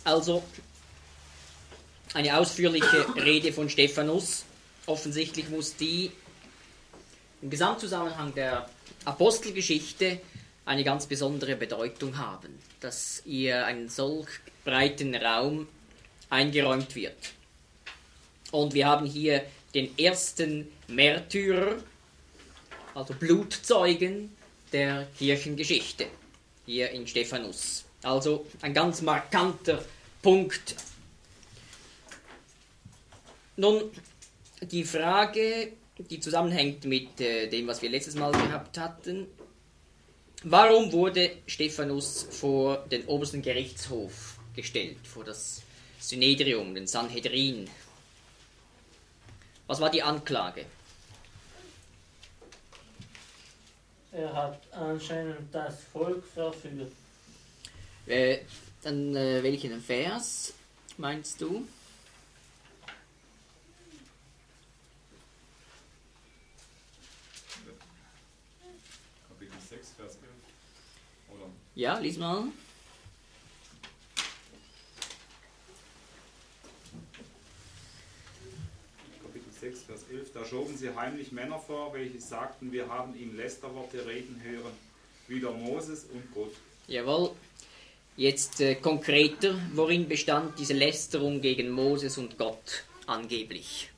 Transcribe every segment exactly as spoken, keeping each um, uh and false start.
also eine ausführliche Rede von Stephanus. Offensichtlich muss die im Gesamtzusammenhang der Apostelgeschichte eine ganz besondere Bedeutung haben, dass ihr einen solch breiten Raum eingeräumt wird. Und wir haben hier den ersten Märtyrer, also Blutzeugen der Kirchengeschichte, hier in Stephanus. Also ein ganz markanter Punkt. Nun, die Frage, die zusammenhängt mit äh, dem, was wir letztes Mal gehabt hatten. Warum wurde Stephanus vor den obersten Gerichtshof gestellt, vor das Synedrium, den Sanhedrin? Was war die Anklage? Er hat anscheinend das Volk verführt. Äh, dann äh, welchen Vers meinst du? Kapitel sechs, Vers elf. Oder? Ja, lies mal. Kapitel sechs, Vers elf. Da schoben sie heimlich Männer vor, welche sagten, wir haben ihm Lästerworte reden hören, wider Moses und Gott. Jawohl. Jetzt äh, konkreter, worin bestand diese Lästerung gegen Moses und Gott angeblich?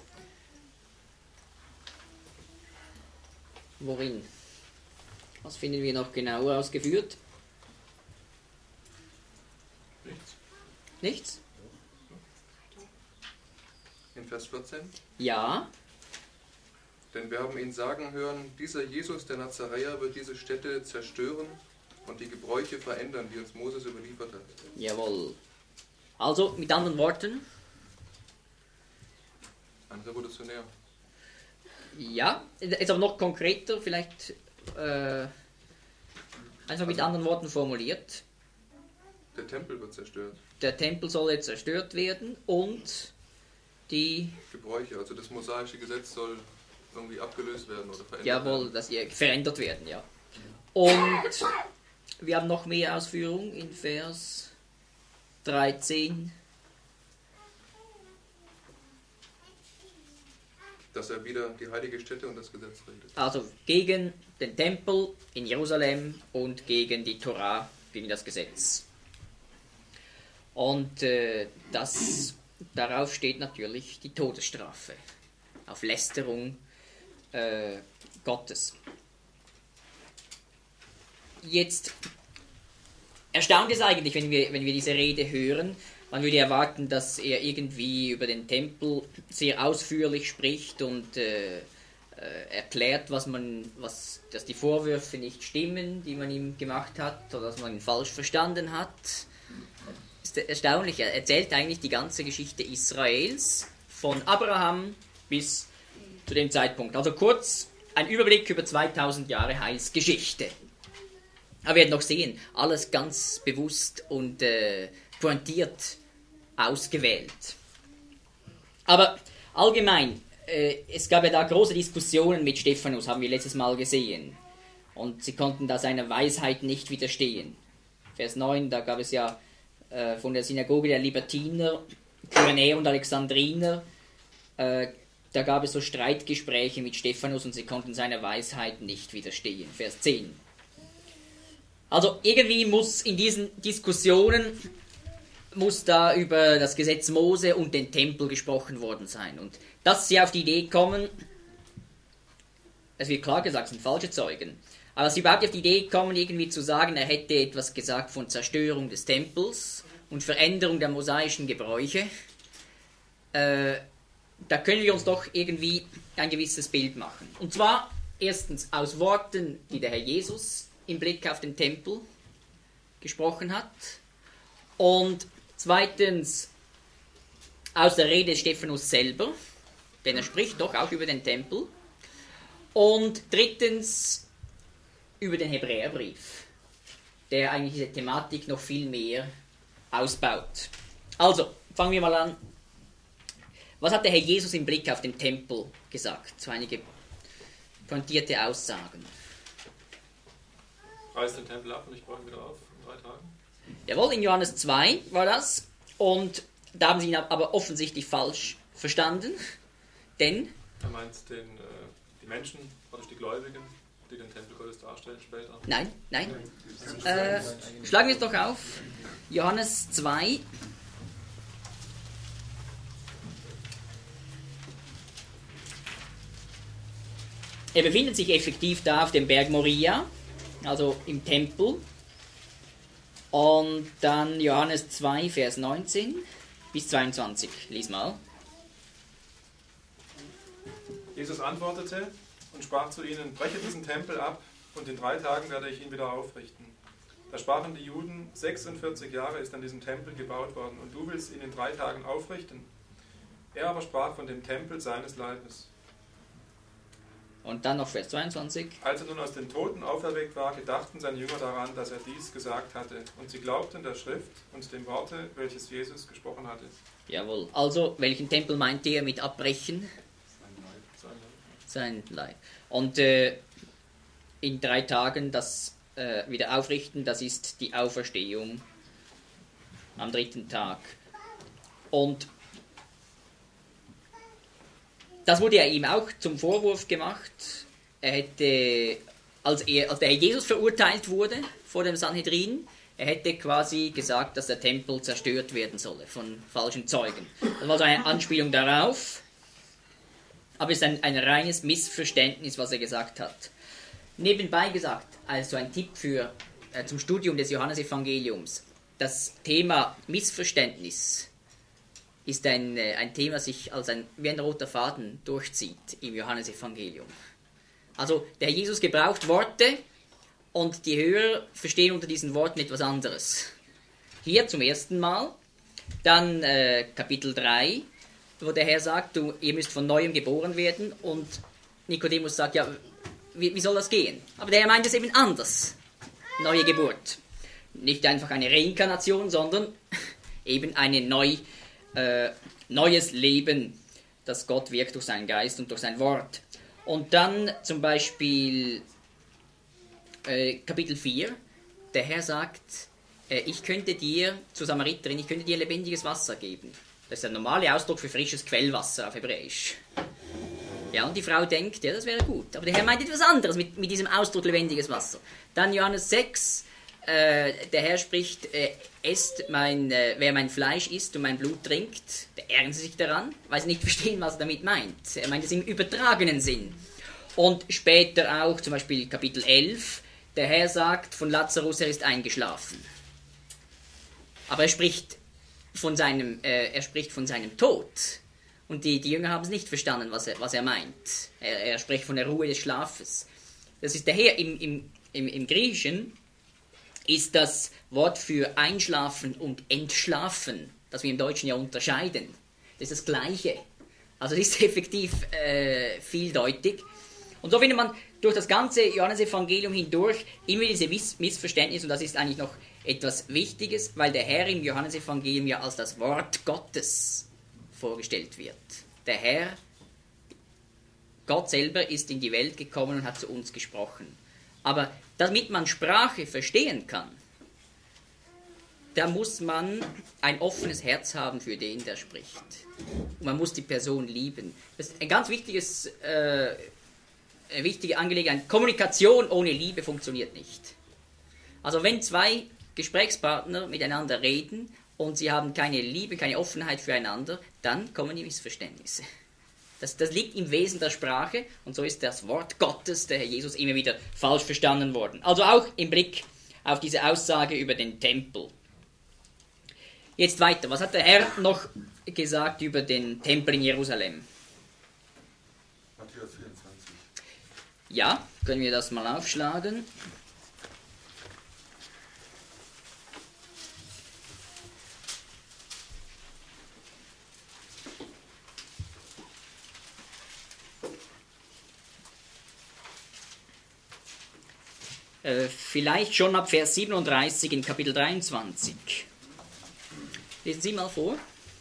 Worin? Was finden wir noch genauer ausgeführt? Nichts. Nichts? In Vers vierzehn. Ja. Denn wir haben ihn sagen hören, dieser Jesus, der Nazaräer, wird diese Städte zerstören und die Gebräuche verändern, die uns Moses überliefert hat. Jawohl. Also, mit anderen Worten? Ein Revolutionär. Ja, jetzt aber noch konkreter, vielleicht äh, einfach mit anderen Worten formuliert. Der Tempel wird zerstört. Der Tempel soll jetzt zerstört werden und die... Gebräuche, also das mosaische Gesetz soll irgendwie abgelöst werden oder verändert Jawohl, werden. dass sie verändert werden, ja. Und wir haben noch mehr Ausführung in Vers dreizehn. Dass er wieder die heilige Stätte und das Gesetz redet. Also gegen den Tempel in Jerusalem und gegen die Torah, gegen das Gesetz. Und äh, das, darauf steht natürlich die Todesstrafe, auf Lästerung äh, Gottes. Jetzt erstaunt es eigentlich, wenn wir, wenn wir diese Rede hören. Man würde erwarten, dass er irgendwie über den Tempel sehr ausführlich spricht und äh, äh, erklärt, was man, was, dass die Vorwürfe nicht stimmen, die man ihm gemacht hat, oder dass man ihn falsch verstanden hat. Ist erstaunlich, er erzählt eigentlich die ganze Geschichte Israels von Abraham bis zu dem Zeitpunkt. Also kurz ein Überblick über zweitausend Jahre Heilsgeschichte. Aber wir werden noch sehen, alles ganz bewusst und äh, pointiert ausgewählt. Aber allgemein, äh, es gab ja da große Diskussionen mit Stephanus, haben wir letztes Mal gesehen. Und sie konnten da seiner Weisheit nicht widerstehen. Vers neun, da gab es ja äh, von der Synagoge der Libertiner, Kyrenäer und Alexandriner, äh, da gab es so Streitgespräche mit Stephanus und sie konnten seiner Weisheit nicht widerstehen. Vers zehn. Also irgendwie muss in diesen Diskussionen muss da über das Gesetz Mose und den Tempel gesprochen worden sein. Und dass sie auf die Idee kommen, es wird klar gesagt, es sind falsche Zeugen, aber dass sie überhaupt auf die Idee kommen, irgendwie zu sagen, er hätte etwas gesagt von Zerstörung des Tempels und Veränderung der mosaischen Gebräuche, äh, da können wir uns doch irgendwie ein gewisses Bild machen. Und zwar erstens aus Worten, die der Herr Jesus im Blick auf den Tempel gesprochen hat, und zweitens aus der Rede Stephanus selber, denn er spricht doch auch über den Tempel, und drittens über den Hebräerbrief, der eigentlich diese Thematik noch viel mehr ausbaut. Also, fangen wir mal an. Was hat der Herr Jesus im Blick auf den Tempel gesagt? So einige pointierte Aussagen. Reiß den Tempel ab und ich baue ihn wieder auf in drei Tagen. Jawohl, in Johannes zwei war das. Und da haben sie ihn aber offensichtlich falsch verstanden. Denn... Er meint den, äh, die Menschen, oder die Gläubigen, die den Tempel Gottes darstellen später. Nein, nein. Äh, schlagen wir es doch auf. Johannes zwei. Er befindet sich effektiv da auf dem Berg Moria, also im Tempel. Und dann Johannes zwei, Vers neunzehn bis zweiundzwanzig. Lies mal. Jesus antwortete und sprach zu ihnen: Breche diesen Tempel ab, und in drei Tagen werde ich ihn wieder aufrichten. Da sprachen die Juden: sechsundvierzig Jahre ist an diesem Tempel gebaut worden, und du willst ihn in drei Tagen aufrichten? Er aber sprach von dem Tempel seines Leibes. Und dann noch Vers zweiundzwanzig. Als er nun aus den Toten auferweckt war, gedachten seine Jünger daran, dass er dies gesagt hatte. Und sie glaubten der Schrift und dem Worte, welches Jesus gesprochen hatte. Jawohl. Also, welchen Tempel meint er mit abbrechen? Sein Leib. Sein Leib. Und äh, in drei Tagen das äh, wieder aufrichten, das ist die Auferstehung am dritten Tag. Und das wurde ja ihm auch zum Vorwurf gemacht. Er hätte, als, er, als der Herr Jesus verurteilt wurde vor dem Sanhedrin, er hätte quasi gesagt, dass der Tempel zerstört werden solle von falschen Zeugen. Das war so eine Anspielung darauf. Aber es ist ein, ein reines Missverständnis, was er gesagt hat. Nebenbei gesagt, also ein Tipp für, äh, zum Studium des Johannesevangeliums. Das Thema Missverständnis ist ein, äh, ein Thema, das sich als ein, wie ein roter Faden durchzieht im Johannesevangelium. Also der Herr Jesus gebraucht Worte und die Hörer verstehen unter diesen Worten etwas anderes. Hier zum ersten Mal, dann äh, Kapitel drei, wo der Herr sagt, du, ihr müsst von Neuem geboren werden, und Nikodemus sagt, ja, wie, wie soll das gehen? Aber der Herr meint es eben anders. Neue Geburt. Nicht einfach eine Reinkarnation, sondern eben eine neu, äh, neues Leben, das Gott wirkt durch seinen Geist und durch sein Wort. Und dann zum Beispiel äh, Kapitel vier, der Herr sagt, äh, ich könnte dir, zur Samariterin, ich könnte dir lebendiges Wasser geben. Das ist der normale Ausdruck für frisches Quellwasser auf Hebräisch. Ja, und die Frau denkt, ja, das wäre gut. Aber der Herr meint etwas anderes mit, mit diesem Ausdruck lebendiges Wasser. Dann Johannes sechs, äh, der Herr spricht, äh, esst mein, äh, wer mein Fleisch isst und mein Blut trinkt, der ärgern sie sich daran, weil sie nicht verstehen, was er damit meint. Er meint es im übertragenen Sinn. Und später auch, zum Beispiel Kapitel elf, der Herr sagt von Lazarus, er ist eingeschlafen. Aber er spricht von seinem, äh, er spricht von seinem Tod. Und die, die Jünger haben es nicht verstanden, was er, was er meint. Er, er spricht von der Ruhe des Schlafes. Das ist daher im, im, im, im Griechischen ist das Wort für einschlafen und entschlafen, das wir im Deutschen ja unterscheiden. Das ist das Gleiche. Also das ist effektiv äh, vieldeutig. Und so findet man durch das ganze Johannesevangelium hindurch immer diese Miss- Missverständnisse, und das ist eigentlich noch etwas Wichtiges, weil der Herr im Johannesevangelium ja als das Wort Gottes vorgestellt wird. Der Herr, Gott selber, ist in die Welt gekommen und hat zu uns gesprochen. Aber damit man Sprache verstehen kann, da muss man ein offenes Herz haben für den, der spricht. Und man muss die Person lieben. Das ist ein ganz wichtiges, äh, eine wichtige Angelegenheit. Kommunikation ohne Liebe funktioniert nicht. Also wenn zwei Gesprächspartner miteinander reden und sie haben keine Liebe, keine Offenheit füreinander, dann kommen die Missverständnisse. Das, das liegt im Wesen der Sprache, und so ist das Wort Gottes, der Herr Jesus, immer wieder falsch verstanden worden. Also auch im Blick auf diese Aussage über den Tempel. Jetzt weiter. Was hat der Herr noch gesagt über den Tempel in Jerusalem? Matthäus vierundzwanzig. Ja, können wir das mal aufschlagen. Äh, vielleicht schon ab Vers siebenunddreißig in Kapitel dreiundzwanzig. Lesen Sie mal vor.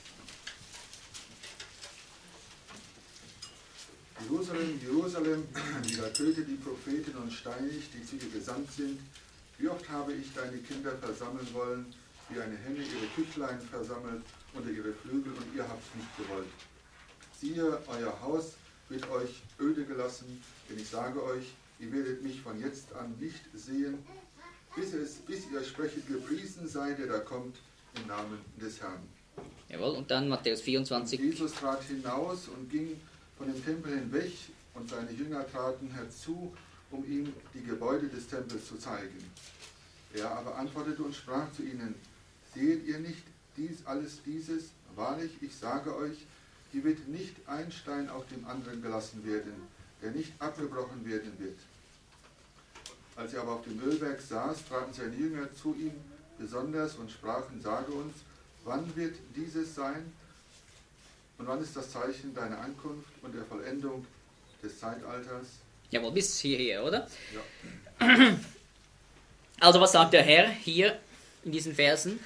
Jerusalem, Jerusalem, der tötet die Propheten und steinigt, die zu dir gesandt sind. Wie oft habe ich deine Kinder versammeln wollen, wie eine Henne ihre Küchlein versammelt unter ihre Flügel, und ihr habt nicht gewollt. Siehe, euer Haus wird euch öde gelassen, denn ich sage euch, ihr werdet mich von jetzt an nicht sehen, bis, es, bis ihr sprechet, gepriesen sei, der da kommt, im Namen des Herrn. Jawohl, und dann Matthäus vierundzwanzig. Und Jesus trat hinaus und ging von dem Tempel hinweg, und seine Jünger traten herzu, um ihm die Gebäude des Tempels zu zeigen. Er aber antwortete und sprach zu ihnen: Seht ihr nicht dies, alles dieses? Wahrlich, ich sage euch, hier wird nicht ein Stein auf dem anderen gelassen werden, der nicht abgebrochen werden wird. Als er aber auf dem Ölberg saß, traten seine Jünger zu ihm besonders und sprachen: Sage uns, wann wird dieses sein? Und wann ist das Zeichen deiner Ankunft und der Vollendung des Zeitalters? Jawohl, bis hierher, oder? Ja. Also was sagt der Herr hier in diesen Versen?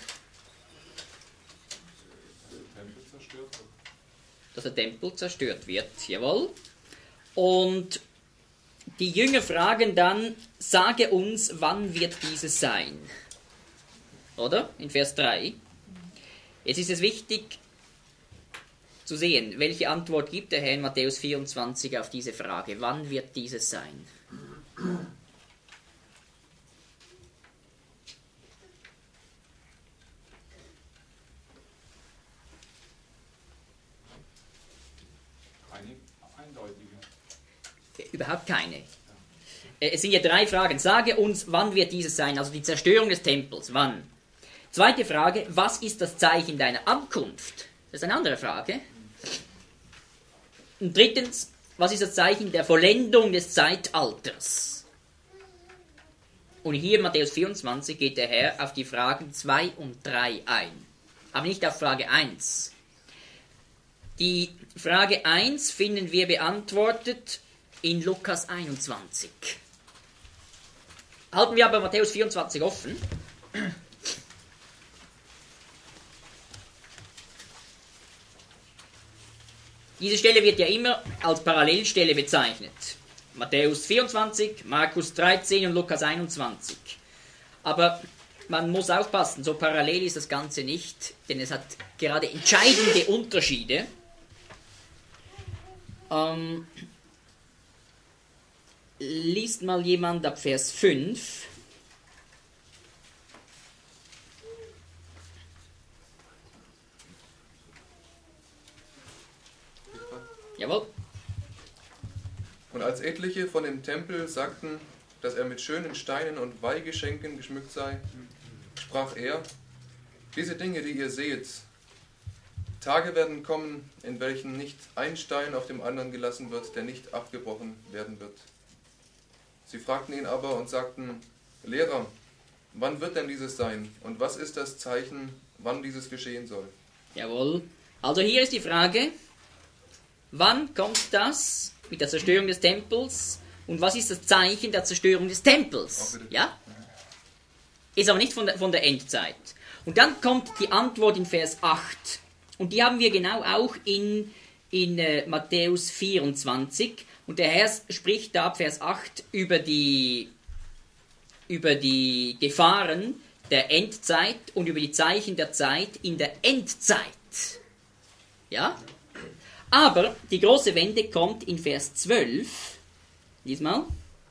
Dass der Tempel zerstört wird, jawohl. Und die Jünger fragen dann: Sage uns, wann wird dieses sein? Oder? In Vers drei. Jetzt ist es wichtig zu sehen, welche Antwort gibt der Herr in Matthäus vierundzwanzig auf diese Frage. Wann wird dieses sein? Keine eindeutige. Überhaupt keine. Es sind ja drei Fragen. Sage uns, wann wird dieses sein? Also die Zerstörung des Tempels. Wann? Zweite Frage: Was ist das Zeichen deiner Ankunft? Das ist eine andere Frage. Und drittens: Was ist das Zeichen der Vollendung des Zeitalters? Und hier in Matthäus vierundzwanzig geht der Herr auf die Fragen zwei und drei ein. Aber nicht auf Frage eins. Die Frage eins finden wir beantwortet in Lukas einundzwanzig. Halten wir aber Matthäus vierundzwanzig offen. Diese Stelle wird ja immer als Parallelstelle bezeichnet. Matthäus vierundzwanzig, Markus dreizehn und Lukas einundzwanzig. Aber man muss aufpassen, so parallel ist das Ganze nicht, denn es hat gerade entscheidende Unterschiede. Ähm, liest mal jemand ab Vers fünf. Jawohl. Und als etliche von dem Tempel sagten, dass er mit schönen Steinen und Weihgeschenken geschmückt sei, sprach er: Diese Dinge, die ihr seht, Tage werden kommen, in welchen nicht ein Stein auf dem anderen gelassen wird, der nicht abgebrochen werden wird. Sie fragten ihn aber und sagten: Lehrer, wann wird denn dieses sein? Und was ist das Zeichen, wann dieses geschehen soll? Jawohl. Also hier ist die Frage: Wann kommt das mit der Zerstörung des Tempels? Und was ist das Zeichen der Zerstörung des Tempels? Ja? Ist aber nicht von der, von der Endzeit. Und dann kommt die Antwort in Vers acht. Und die haben wir genau auch in, in äh, Matthäus vierundzwanzig. Und der Herr spricht da ab Vers acht über die, über die Gefahren der Endzeit und über die Zeichen der Zeit in der Endzeit. Ja? Aber die große Wende kommt in Vers zwölf. Diesmal.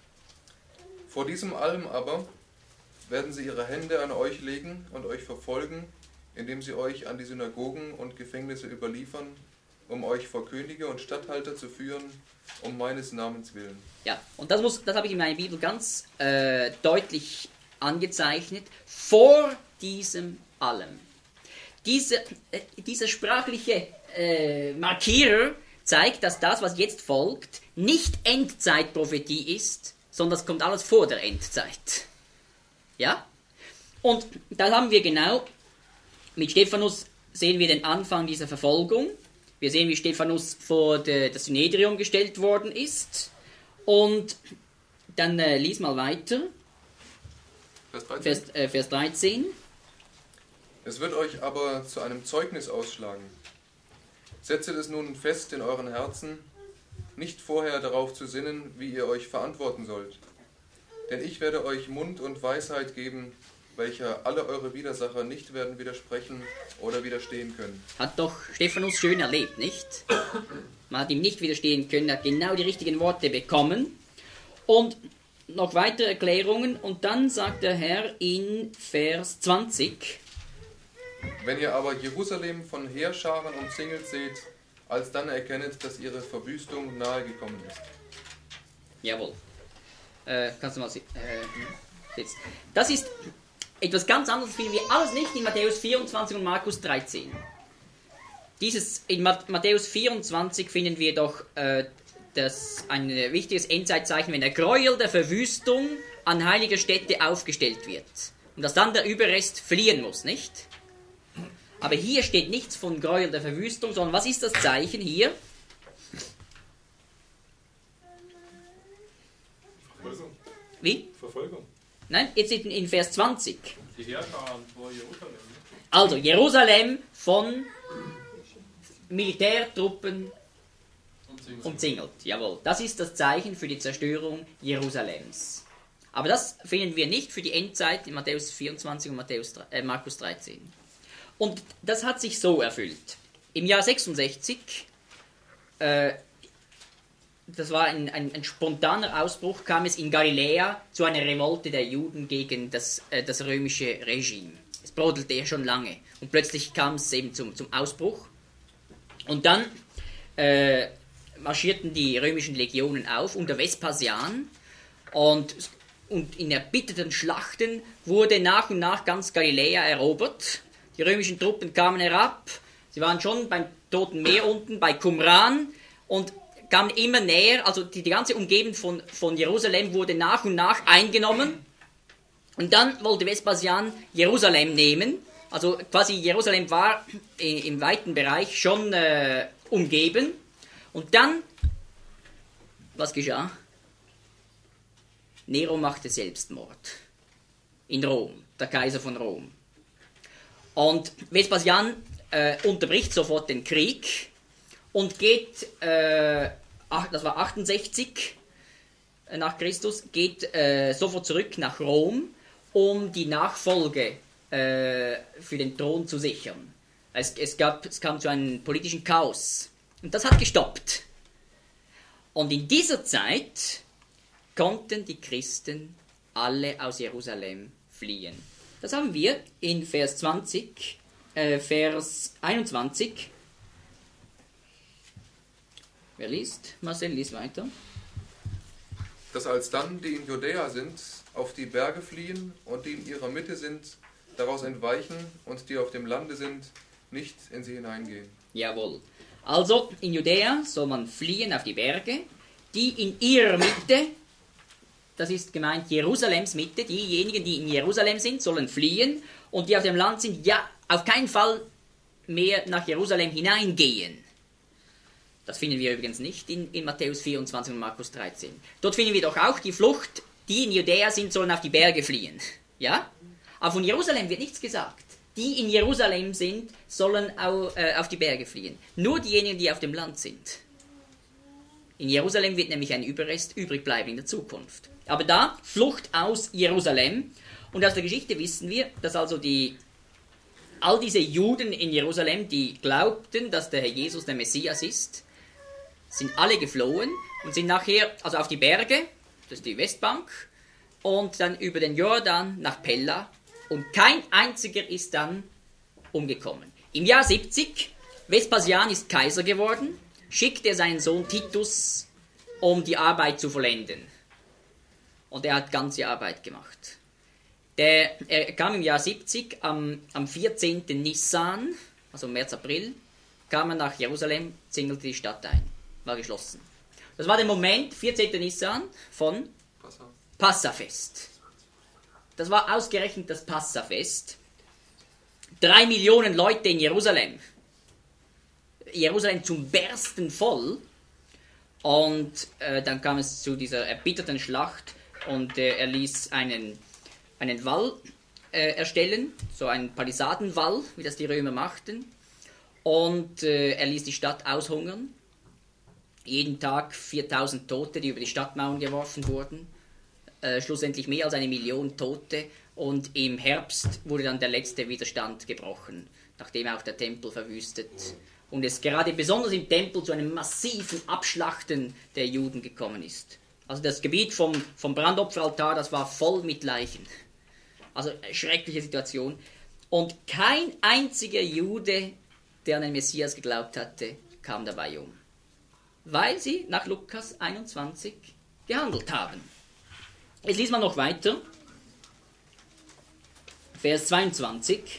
Vor diesem allem aber werden sie ihre Hände an euch legen und euch verfolgen, indem sie euch an die Synagogen und Gefängnisse überliefern, um euch vor Könige und Statthalter zu führen, um meines Namens willen. Ja, und das, muss, das habe ich in meiner Bibel ganz äh, deutlich angezeichnet. Vor diesem allem. Diese, äh, dieser sprachliche äh, Markierer zeigt, dass das, was jetzt folgt, nicht Endzeitprophetie ist, sondern es kommt alles vor der Endzeit. Ja? Und da haben wir genau, mit Stephanus sehen wir den Anfang dieser Verfolgung. Wir sehen, wie Stephanus vor de, das Synedrium gestellt worden ist. Und dann äh, lies mal weiter. Vers dreizehn. Vers, äh, Vers dreizehn. Es wird euch aber zu einem Zeugnis ausschlagen. Setzet es nun fest in euren Herzen, nicht vorher darauf zu sinnen, wie ihr euch verantworten sollt. Denn ich werde euch Mund und Weisheit geben, welcher alle eure Widersacher nicht werden widersprechen oder widerstehen können. Hat doch Stephanus schön erlebt, nicht? Man hat ihm nicht widerstehen können, er hat genau die richtigen Worte bekommen. Und noch weitere Erklärungen. Und dann sagt der Herr in Vers zwanzig: Wenn ihr aber Jerusalem von Heerscharen umzingelt seht, alsdann erkennet, dass ihre Verwüstung nahe gekommen ist. Jawohl. Äh, kannst du mal sehen. Äh, jetzt. Das ist etwas ganz anderes, finden wir alles nicht in Matthäus vierundzwanzig und Markus dreizehn. Dieses, in Matthäus vierundzwanzig finden wir doch äh, das, ein wichtiges Endzeitzeichen, wenn der Gräuel der Verwüstung an heiliger Stätte aufgestellt wird. Und dass dann der Überrest fliehen muss, nicht? Aber hier steht nichts von Gräuel der Verwüstung, sondern was ist das Zeichen hier? Verfolgung. Wie? Verfolgung. Nein, jetzt in, in Vers zwanzig. Die Heerscharen vor Jerusalem. Also, Jerusalem von Militärtruppen umzingelt. Jawohl, das ist das Zeichen für die Zerstörung Jerusalems. Aber das finden wir nicht für die Endzeit in Matthäus vierundzwanzig und Matthäus, äh, Markus dreizehn. Und das hat sich so erfüllt. Im Jahr sechsundsechzig, äh, das war ein, ein, ein spontaner Ausbruch, kam es in Galiläa zu einer Revolte der Juden gegen das, äh, das römische Regime. Es brodelte ja schon lange. Und plötzlich kam es eben zum, zum Ausbruch. Und dann äh, marschierten die römischen Legionen auf unter Vespasian. Und, und in erbitterten Schlachten wurde nach und nach ganz Galiläa erobert. Die römischen Truppen kamen herab. Sie waren schon beim Toten Meer unten, bei Qumran. Und kamen immer näher, also die, die ganze Umgebung von, von Jerusalem wurde nach und nach eingenommen. Und dann wollte Vespasian Jerusalem nehmen. Also quasi Jerusalem war im weiten Bereich schon äh, umgeben. Und dann, was geschah? Nero machte Selbstmord. In Rom, der Kaiser von Rom. Und Vespasian äh, unterbricht sofort den Krieg und geht, äh, ach, das war achtundsechzig nach Christus, geht äh, sofort zurück nach Rom, um die Nachfolge äh, für den Thron zu sichern. Es, es, gab, es kam zu einem politischen Chaos. Und das hat gestoppt. Und in dieser Zeit konnten die Christen alle aus Jerusalem fliehen. Das haben wir in Vers zwanzig, äh, Vers einundzwanzig. Wer liest? Marcel, liest weiter. Dass alsdann die in Judäa sind, auf die Berge fliehen und die in ihrer Mitte sind, daraus entweichen und die auf dem Lande sind, nicht in sie hineingehen. Jawohl. Also in Judäa soll man fliehen auf die Berge, die in ihrer Mitte, das ist gemeint Jerusalems Mitte, diejenigen, die in Jerusalem sind, sollen fliehen und die auf dem Land sind, ja, auf keinen Fall mehr nach Jerusalem hineingehen. Das finden wir übrigens nicht in, in Matthäus vierundzwanzig und Markus dreizehn. Dort finden wir doch auch die Flucht, die in Judäa sind, sollen auf die Berge fliehen. Ja? Aber von Jerusalem wird nichts gesagt. Die in Jerusalem sind, sollen au, äh, auf die Berge fliehen. Nur diejenigen, die auf dem Land sind. In Jerusalem wird nämlich ein Überrest übrig bleiben in der Zukunft. Aber da, Flucht aus Jerusalem. Und aus der Geschichte wissen wir, dass also die, all diese Juden in Jerusalem, die glaubten, dass der Herr Jesus der Messias ist, sind alle geflohen und sind nachher also auf die Berge, das ist die Westbank, und dann über den Jordan nach Pella. Und kein einziger ist dann umgekommen. Im Jahr siebzig, Vespasian ist Kaiser geworden, schickt er seinen Sohn Titus, um die Arbeit zu vollenden. Und er hat ganze Arbeit gemacht. Der, er kam im Jahr siebzig, am, am vierzehnten Nissan, also März, April, kam er nach Jerusalem, zingelte die Stadt ein. War geschlossen. Das war der Moment, vierzehnten Nissan, von Passa. Passafest. Das war ausgerechnet das Passafest. Drei Millionen Leute in Jerusalem. Jerusalem zum Bersten voll. Und äh, dann kam es zu dieser erbitterten Schlacht und äh, er ließ einen, einen Wall äh, erstellen, so einen Palisadenwall, wie das die Römer machten. Und äh, er ließ die Stadt aushungern. Jeden Tag viertausend Tote, die über die Stadtmauern geworfen wurden. Äh, schlussendlich mehr als eine Million Tote. und im Herbst wurde dann der letzte Widerstand gebrochen, nachdem auch der Tempel verwüstet und es gerade besonders im Tempel zu einem massiven Abschlachten der Juden gekommen ist. Also das Gebiet vom, vom Brandopferaltar, das war voll mit Leichen. Also eine schreckliche Situation. Und kein einziger Jude, der an den Messias geglaubt hatte, kam dabei um. Weil sie nach Lukas einundzwanzig gehandelt haben. Jetzt liest man noch weiter. Vers zweiundzwanzig.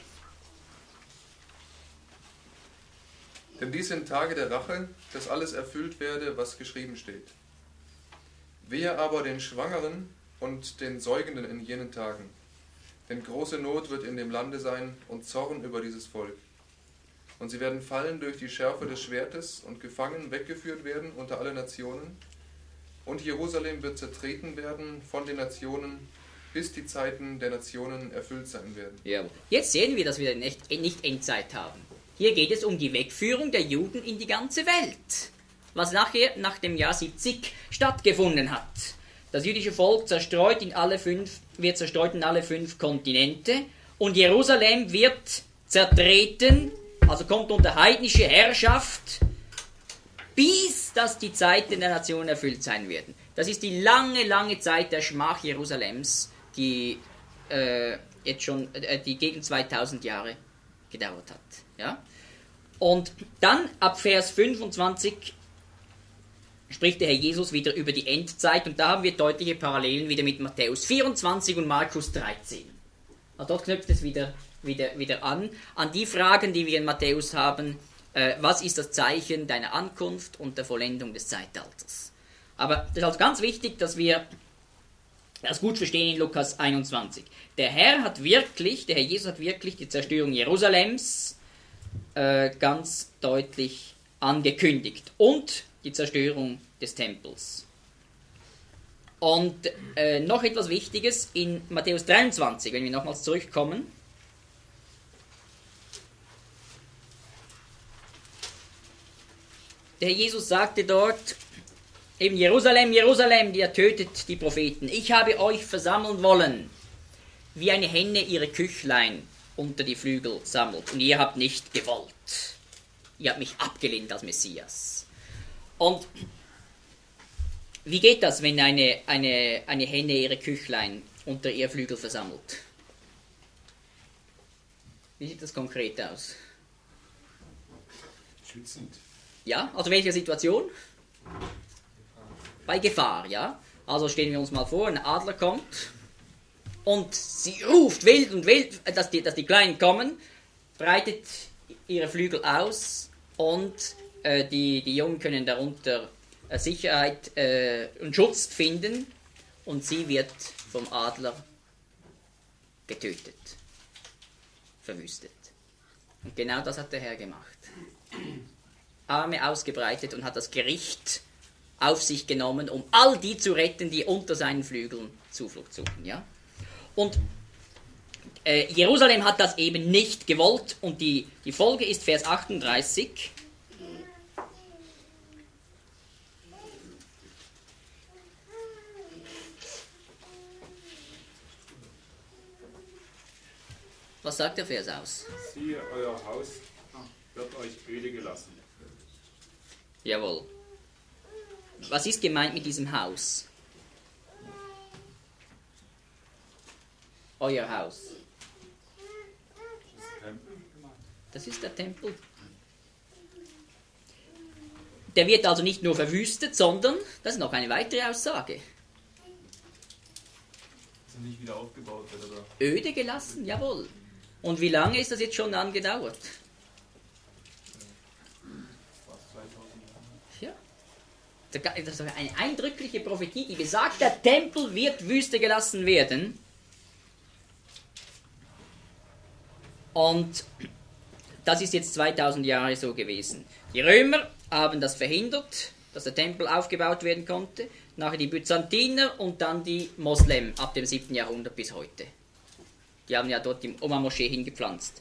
Denn dies sind Tage der Rache, dass alles erfüllt werde, was geschrieben steht. Wehe aber den Schwangeren und den Säugenden in jenen Tagen. Denn große Not wird in dem Lande sein und Zorn über dieses Volk. Und sie werden fallen durch die Schärfe des Schwertes und gefangen weggeführt werden unter alle Nationen. Und Jerusalem wird zertreten werden von den Nationen, bis die Zeiten der Nationen erfüllt sein werden. Ja. Jetzt sehen wir, dass wir nicht, nicht Endzeit haben. Hier geht es um die Wegführung der Juden in die ganze Welt, was nachher nach dem Jahr siebzig stattgefunden hat. Das jüdische Volk zerstreut in alle fünf, wird zerstreut in alle fünf Kontinente und Jerusalem wird zertreten, also kommt unter heidnische Herrschaft, bis dass die Zeiten der Nationen erfüllt sein werden. Das ist die lange, lange Zeit der Schmach Jerusalems, die äh, jetzt schon, äh, die gegen zweitausend Jahre gedauert hat. Ja? Und dann ab Vers fünfundzwanzig spricht der Herr Jesus wieder über die Endzeit und da haben wir deutliche Parallelen wieder mit Matthäus vierundzwanzig und Markus dreizehn. Also dort knüpft es wieder, wieder, wieder an, an die Fragen, die wir in Matthäus haben, äh, was ist das Zeichen deiner Ankunft und der Vollendung des Zeitalters. Aber das ist also ganz wichtig, dass wir das gut verstehen in Lukas einundzwanzig. Der Herr hat wirklich, der Herr Jesus hat wirklich die Zerstörung Jerusalems äh, ganz deutlich angekündigt und die Zerstörung des Tempels. Und äh, noch etwas Wichtiges in Matthäus dreiundzwanzig, wenn wir nochmals zurückkommen. Der Herr Jesus sagte dort, eben Jerusalem, Jerusalem, die tötet die Propheten. Ich habe euch versammeln wollen, wie eine Henne ihre Küchlein unter die Flügel sammelt. Und ihr habt nicht gewollt. Ihr habt mich abgelehnt als Messias. Und wie geht das, wenn eine, eine, eine Henne ihre Küchlein unter ihr Flügel versammelt? Wie sieht das konkret aus? Schützend. Ja, also welche Situation? Bei Gefahr, ja. Also stellen wir uns mal vor, ein Adler kommt und sie ruft wild und wild, dass die, dass die Kleinen kommen, breitet ihre Flügel aus und äh, die, die Jungen können darunter äh, Sicherheit äh, und Schutz finden und sie wird vom Adler getötet, verwüstet. Und genau das hat der Herr gemacht. Arme ausgebreitet und hat das Gericht auf sich genommen, um all die zu retten, die unter seinen Flügeln Zuflucht suchen. Ja? Und äh, Jerusalem hat das eben nicht gewollt und die, die Folge ist Vers achtunddreißig. Was sagt der Vers aus? Siehe, euer Haus wird euch öde gelassen. Jawohl. Was ist gemeint mit diesem Haus? Euer Haus. Das ist der Tempel. Der wird also nicht nur verwüstet, sondern, das ist noch eine weitere Aussage, Also nicht wieder aufgebaut wird, oder? öde gelassen, jawohl. Und wie lange ist das jetzt schon angedauert? Fast zweitausend Jahre. Ja. Das ist eine eindrückliche Prophetie, die besagt, der Tempel wird Wüste gelassen werden. Und das ist jetzt zweitausend Jahre so gewesen. Die Römer haben das verhindert, dass der Tempel aufgebaut werden konnte. Nachher die Byzantiner und dann die Moslem ab dem siebten Jahrhundert bis heute. Die haben ja dort die Oma-Moschee hingepflanzt.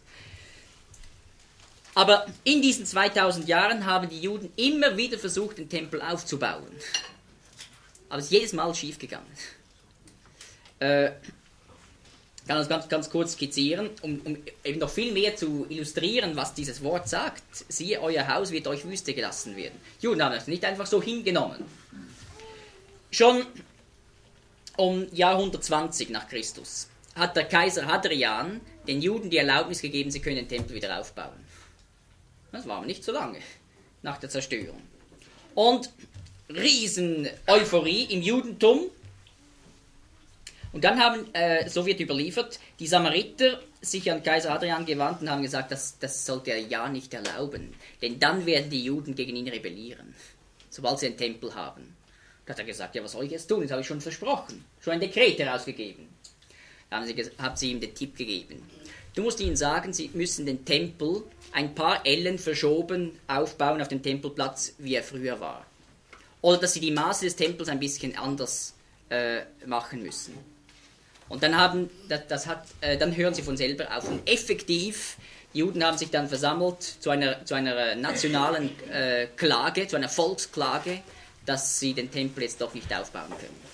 Aber in diesen zweitausend Jahren haben die Juden immer wieder versucht, den Tempel aufzubauen. Aber es ist jedes Mal schiefgegangen. Äh, Ich kann das ganz, ganz kurz skizzieren, um, um eben noch viel mehr zu illustrieren, was dieses Wort sagt. Siehe, euer Haus wird euch Wüste gelassen werden. Juden haben das nicht einfach so hingenommen. Schon um Jahrhundertzwanzig nach Christus hat der Kaiser Hadrian den Juden die Erlaubnis gegeben, sie können den Tempel wieder aufbauen. Das war aber nicht so lange nach der Zerstörung. Und riesen Euphorie im Judentum. Und dann haben, äh, so wird überliefert, die Samariter sich an Kaiser Hadrian gewandt und haben gesagt, das, das sollte er ja nicht erlauben, denn dann werden die Juden gegen ihn rebellieren, sobald sie einen Tempel haben. Da hat er gesagt, ja, was soll ich jetzt tun? Das habe ich schon versprochen, schon ein Dekret herausgegeben. Da haben sie, haben sie ihm den Tipp gegeben. Du musst ihnen sagen, sie müssen den Tempel ein paar Ellen verschoben aufbauen auf dem Tempelplatz, wie er früher war. Oder dass sie die Maße des Tempels ein bisschen anders äh, machen müssen. Und dann, haben, das, das hat, äh, dann hören sie von selber auf. Und effektiv, die Juden haben sich dann versammelt zu einer, zu einer nationalen äh, Klage, zu einer Volksklage, dass sie den Tempel jetzt doch nicht aufbauen können.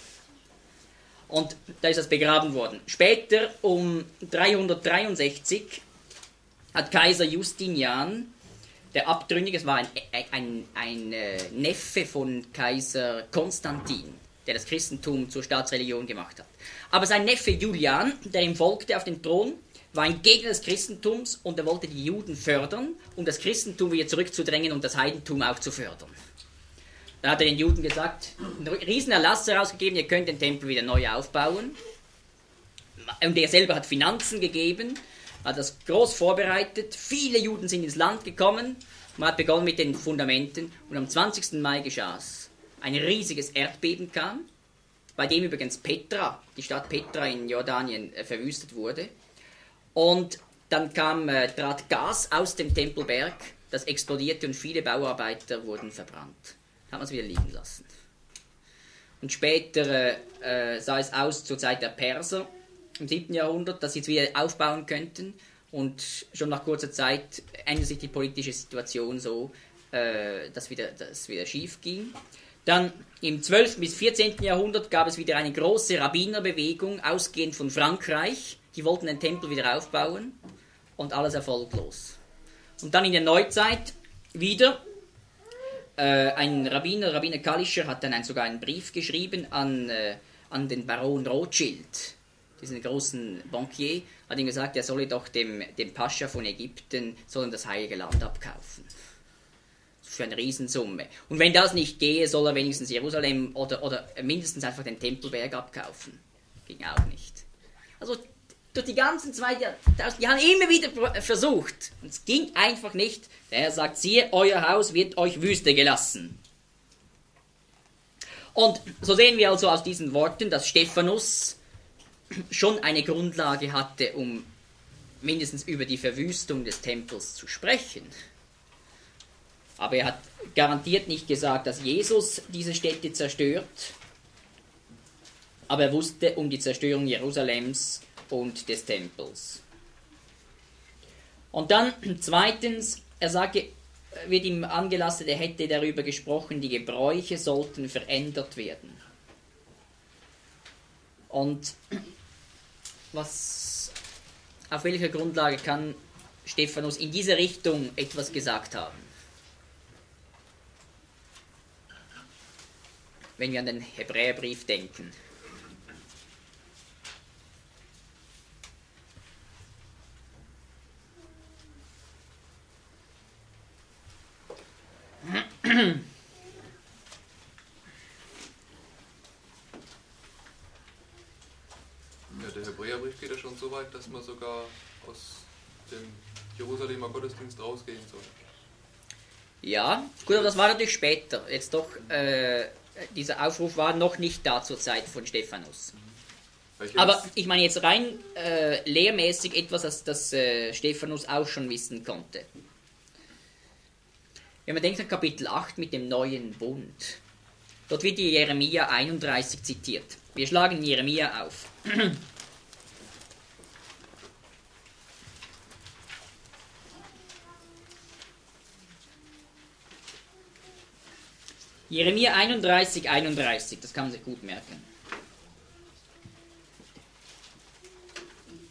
Und da ist das begraben worden. Später, um dreihundertdreiundsechzig, hat Kaiser Justinian, der Abtrünnige, es war ein, ein, ein, ein äh, Neffe von Kaiser Konstantin, der das Christentum zur Staatsreligion gemacht hat. Aber sein Neffe Julian, der ihm folgte auf den Thron, war ein Gegner des Christentums und er wollte die Juden fördern, um das Christentum wieder zurückzudrängen und das Heidentum auch zu fördern. Da hat er den Juden gesagt, einen riesen Erlass herausgegeben, ihr könnt den Tempel wieder neu aufbauen. Und er selber hat Finanzen gegeben, hat das groß vorbereitet. Viele Juden sind ins Land gekommen. Man hat begonnen mit den Fundamenten und am zwanzigsten Mai geschah es. Ein riesiges Erdbeben kam, bei dem übrigens Petra, die Stadt Petra in Jordanien, äh, verwüstet wurde. Und dann kam, äh, trat Gas aus dem Tempelberg, das explodierte und viele Bauarbeiter wurden verbrannt. Hat man es wieder liegen lassen. Und später äh, sah es aus zur Zeit der Perser im siebten Jahrhundert, dass sie es wieder aufbauen könnten. Und schon nach kurzer Zeit änderte sich die politische Situation so, äh, dass wieder, das wieder schief ging. Dann im zwölften bis vierzehnten Jahrhundert gab es wieder eine große Rabbinerbewegung, ausgehend von Frankreich. Die wollten den Tempel wieder aufbauen und alles erfolglos. Und dann in der Neuzeit wieder äh, ein Rabbiner, Rabbiner Kalischer, hat dann ein, sogar einen Brief geschrieben an, äh, an den Baron Rothschild, diesen großen Bankier, hat ihm gesagt, er solle doch dem, dem Pascha von Ägypten sollen das Heilige Land abkaufen. Für eine Riesensumme. Und wenn das nicht gehe, soll er wenigstens Jerusalem oder, oder mindestens einfach den Tempelberg abkaufen. Ging auch nicht. Also durch die ganzen zwei Jahrtausende, die haben immer wieder versucht. Und es ging einfach nicht. Der Herr sagt, siehe, euer Haus wird euch Wüste gelassen. Und so sehen wir also aus diesen Worten, dass Stephanus schon eine Grundlage hatte, um mindestens über die Verwüstung des Tempels zu sprechen. Aber er hat garantiert nicht gesagt, dass Jesus diese Städte zerstört. Aber er wusste um die Zerstörung Jerusalems und des Tempels. Und dann zweitens, er sagte, wird ihm angelastet, er hätte darüber gesprochen, die Gebräuche sollten verändert werden. Und was, auf welcher Grundlage kann Stephanus in diese Richtung etwas gesagt haben? Wenn wir an den Hebräerbrief denken. Ja, der Hebräerbrief geht ja schon so weit, dass man sogar aus dem Jerusalemer Gottesdienst rausgehen soll. Ja, gut, aber das war natürlich später. Jetzt doch, äh, dieser Aufruf war noch nicht da zur Zeit von Stephanus. Welches? Aber ich meine jetzt rein äh, lehrmäßig etwas, das, das äh, Stephanus auch schon wissen konnte. Wenn man denkt an Kapitel acht mit dem neuen Bund, dort wird die Jeremia einunddreißig zitiert. Wir schlagen Jeremia auf. Jeremia einunddreißig, einunddreißig, das kann man sich gut merken.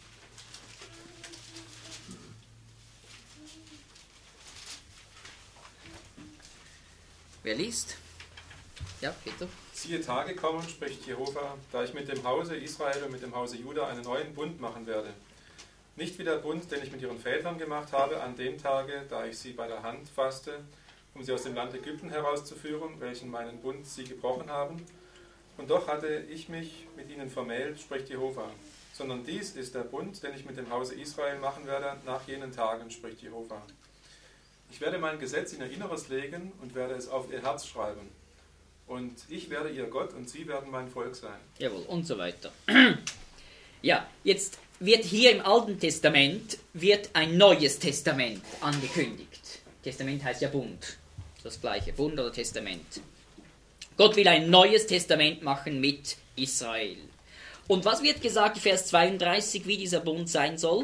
Wer liest? Ja, Peter. Siehe, Tage kommen, spricht Jehova, da ich mit dem Hause Israel und mit dem Hause Juda einen neuen Bund machen werde. Nicht wie der Bund, den ich mit ihren Vätern gemacht habe, an dem Tage, da ich sie bei der Hand fasste, um sie aus dem Land Ägypten herauszuführen, welchen meinen Bund sie gebrochen haben. Und doch hatte ich mich mit ihnen vermählt, spricht Jehova. Sondern dies ist der Bund, den ich mit dem Hause Israel machen werde nach jenen Tagen, spricht Jehova. Ich werde mein Gesetz in ihr Inneres legen und werde es auf ihr Herz schreiben. Und ich werde ihr Gott und sie werden mein Volk sein. Jawohl, und so weiter. Ja, jetzt wird hier im Alten Testament wird ein neues Testament angekündigt. Testament heißt ja Bund. Das gleiche, Bund oder Testament. Gott will ein neues Testament machen mit Israel. Und was wird gesagt, Vers zweiunddreißig, wie dieser Bund sein soll?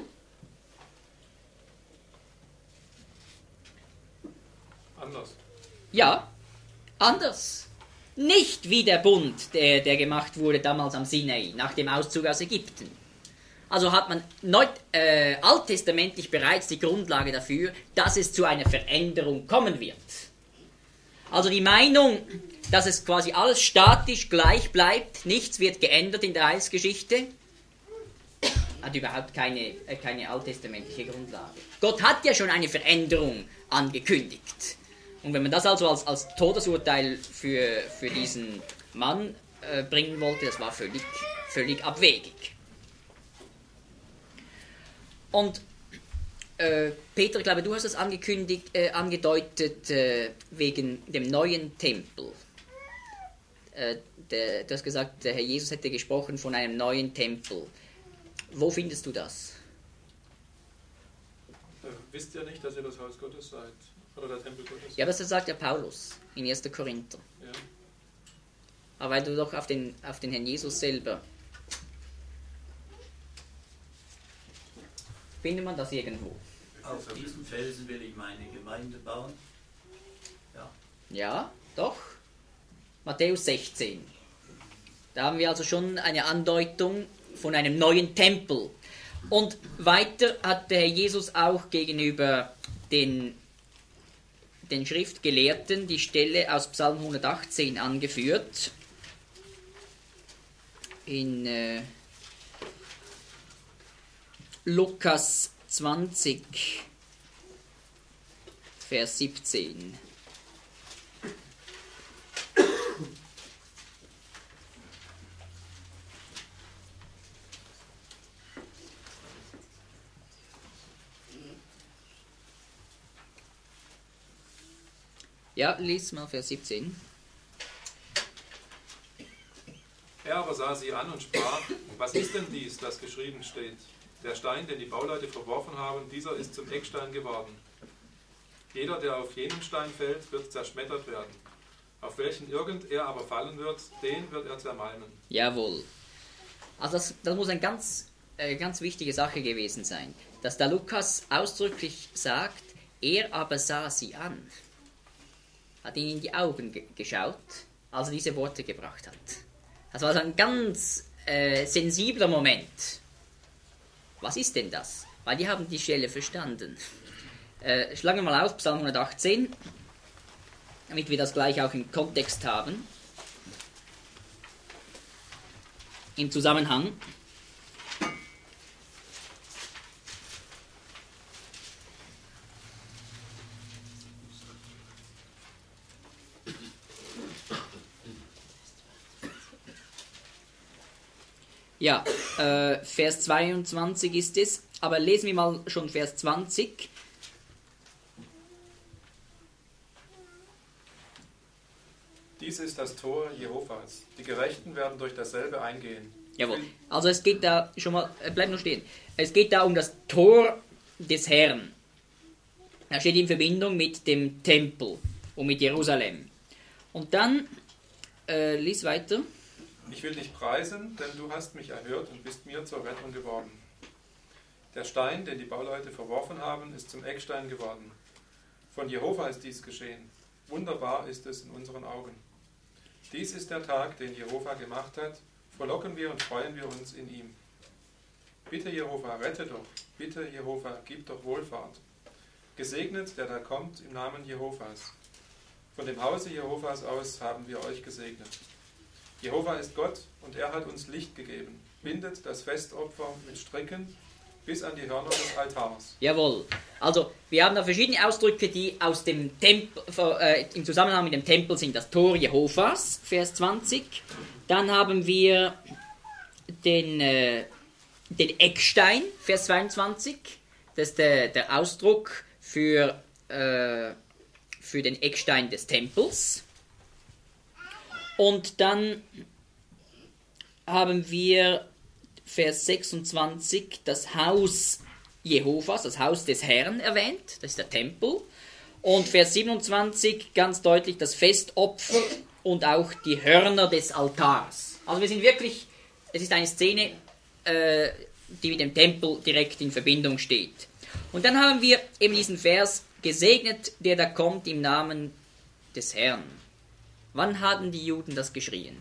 Anders. Ja, anders. Nicht wie der Bund, der, der gemacht wurde damals am Sinai, nach dem Auszug aus Ägypten. Also hat man neu, äh, alttestamentlich bereits die Grundlage dafür, dass es zu einer Veränderung kommen wird. Also die Meinung, dass es quasi alles statisch gleich bleibt, nichts wird geändert in der Heilsgeschichte, hat überhaupt keine, äh, keine alttestamentliche Grundlage. Gott hat ja schon eine Veränderung angekündigt. Und wenn man das also als, als Todesurteil für, für diesen Mann äh, bringen wollte, das war völlig, völlig abwegig. Und äh, Peter, ich glaube, du hast das angekündigt, äh, angedeutet äh, wegen dem neuen Tempel. Äh, der, du hast gesagt, der Herr Jesus hätte gesprochen von einem neuen Tempel. Wo findest du das? Äh, wisst ihr nicht, dass ihr das Haus Gottes seid? Oder der Tempel Gottes? Ja, das sagt ja Paulus in erster Korinther. Ja. Aber weil du doch auf den, auf den Herrn Jesus selber... Findet man das irgendwo? Auf diesem Felsen will ich meine Gemeinde bauen. Ja. Ja, doch. Matthäus sechzehn. Da haben wir also schon eine Andeutung von einem neuen Tempel. Und weiter hat der Herr Jesus auch gegenüber den, den Schriftgelehrten die Stelle aus Psalm hundertachtzehn angeführt. In äh, Lukas zwanzig, Vers siebzehn. Ja, lies mal Vers siebzehn. Er aber sah sie an und sprach, was ist denn dies, das geschrieben steht? Der Stein, den die Bauleute verworfen haben, dieser ist zum Eckstein geworden. Jeder, der auf jenen Stein fällt, wird zerschmettert werden. Auf welchen irgend er aber fallen wird, den wird er zermalmen. Jawohl. Also das, das muss eine ganz, äh, ganz wichtige Sache gewesen sein, dass der Lukas ausdrücklich sagt, er aber sah sie an. Hat ihnen in die Augen ge geschaut, als er diese Worte gebracht hat. Das war also ein ganz äh, sensibler Moment. Was ist denn das? Weil die haben die Stelle verstanden. Äh, schlagen wir mal auf, Psalm hundertachtzehn, damit wir das gleich auch im Kontext haben. Im Zusammenhang. Ja, äh, Vers zweiundzwanzig ist es, aber lesen wir mal schon Vers zwanzig. Dies ist das Tor Jehovas. Die Gerechten werden durch dasselbe eingehen. Jawohl. Also es geht da schon mal, äh, bleib nur stehen. Es geht da um das Tor des Herrn. Er steht in Verbindung mit dem Tempel und mit Jerusalem. Und dann, äh, lies weiter. Ich will dich preisen, denn du hast mich erhört und bist mir zur Rettung geworden. Der Stein, den die Bauleute verworfen haben, ist zum Eckstein geworden. Von Jehova ist dies geschehen. Wunderbar ist es in unseren Augen. Dies ist der Tag, den Jehova gemacht hat. Frohlocken wir und freuen wir uns in ihm. Bitte Jehova, rette doch. Bitte Jehova, gib doch Wohlfahrt. Gesegnet, der da kommt im Namen Jehovas. Von dem Hause Jehovas aus haben wir euch gesegnet. Jehova ist Gott und er hat uns Licht gegeben. Bindet das Festopfer mit Stricken bis an die Hörner des Altars. Jawohl. Also, wir haben da verschiedene Ausdrücke, die aus dem Tempel, äh, im Zusammenhang mit dem Tempel sind. Das Tor Jehovas, Vers zwanzig. Dann haben wir den, äh, den Eckstein, Vers zweiundzwanzig. Das ist der, der Ausdruck für, äh, für den Eckstein des Tempels. Und dann haben wir Vers sechsundzwanzig das Haus Jehovas, das Haus des Herrn erwähnt, das ist der Tempel. Und Vers siebenundzwanzig ganz deutlich das Festopfer und auch die Hörner des Altars. Also wir sind wirklich, es ist eine Szene, äh, die mit dem Tempel direkt in Verbindung steht. Und dann haben wir eben diesen Vers, gesegnet, der da kommt im Namen des Herrn. Wann hatten die Juden das geschrien?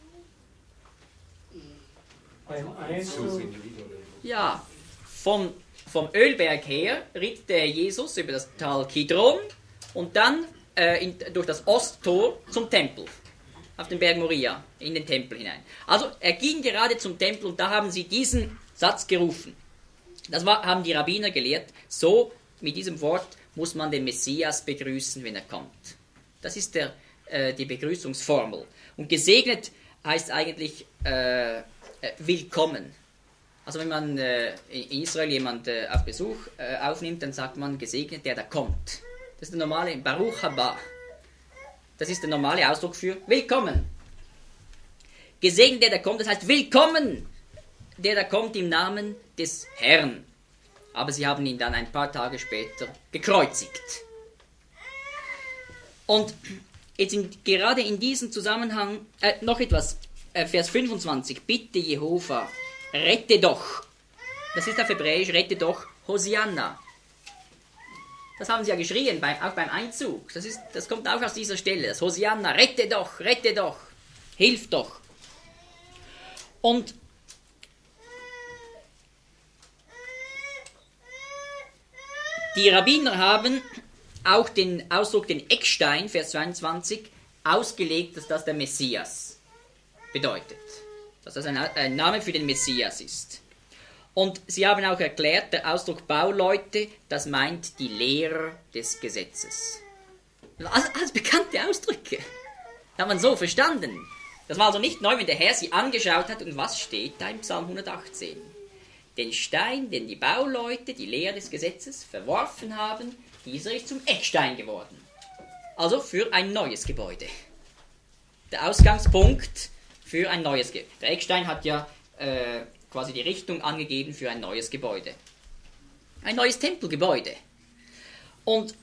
Beim Einzug. Ja, vom, vom Ölberg her ritt der Jesus über das Tal Kidron und dann äh, in, durch das Osttor zum Tempel, auf den Berg Moria, in den Tempel hinein. Also er ging gerade zum Tempel und da haben sie diesen Satz gerufen. Das war, haben die Rabbiner gelehrt, so mit diesem Wort muss man den Messias begrüßen, wenn er kommt. Das ist der, äh, die Begrüßungsformel. Und gesegnet heißt eigentlich äh, willkommen. Also wenn man äh, in Israel jemand äh, auf Besuch äh, aufnimmt, dann sagt man gesegnet, der da kommt. Das ist der normale Baruch haba. Das ist der normale Ausdruck für willkommen. Gesegnet, der da kommt, das heißt willkommen, der da kommt im Namen des Herrn. Aber sie haben ihn dann ein paar Tage später gekreuzigt. Und jetzt in, gerade in diesem Zusammenhang äh, noch etwas. Vers fünfundzwanzig, bitte Jehova, rette doch. Das ist auf Hebräisch, rette doch, Hosianna. Das haben sie ja geschrien, beim, auch beim Einzug. Das, ist, das kommt auch aus dieser Stelle, das Hosianna, rette doch, rette doch, hilf doch. Und die Rabbiner haben auch den Ausdruck, den Eckstein, Vers zweiundzwanzig, ausgelegt, dass das der Messias bedeutet, dass das ein, ein Name für den Messias ist. Und sie haben auch erklärt, der Ausdruck Bauleute, das meint die Lehrer des Gesetzes. Alles, alles bekannte Ausdrücke. Das hat man so verstanden. Das war also nicht neu, wenn der Herr sie angeschaut hat. Und was steht da im Psalm hundertachtzehn? Den Stein, den die Bauleute, die Lehrer des Gesetzes, verworfen haben, dieser ist zum Eckstein geworden. Also für ein neues Gebäude. Der Ausgangspunkt für ein neues Gebäude. Der Eckstein hat ja äh, quasi die Richtung angegeben für ein neues Gebäude. Ein neues Tempelgebäude. Und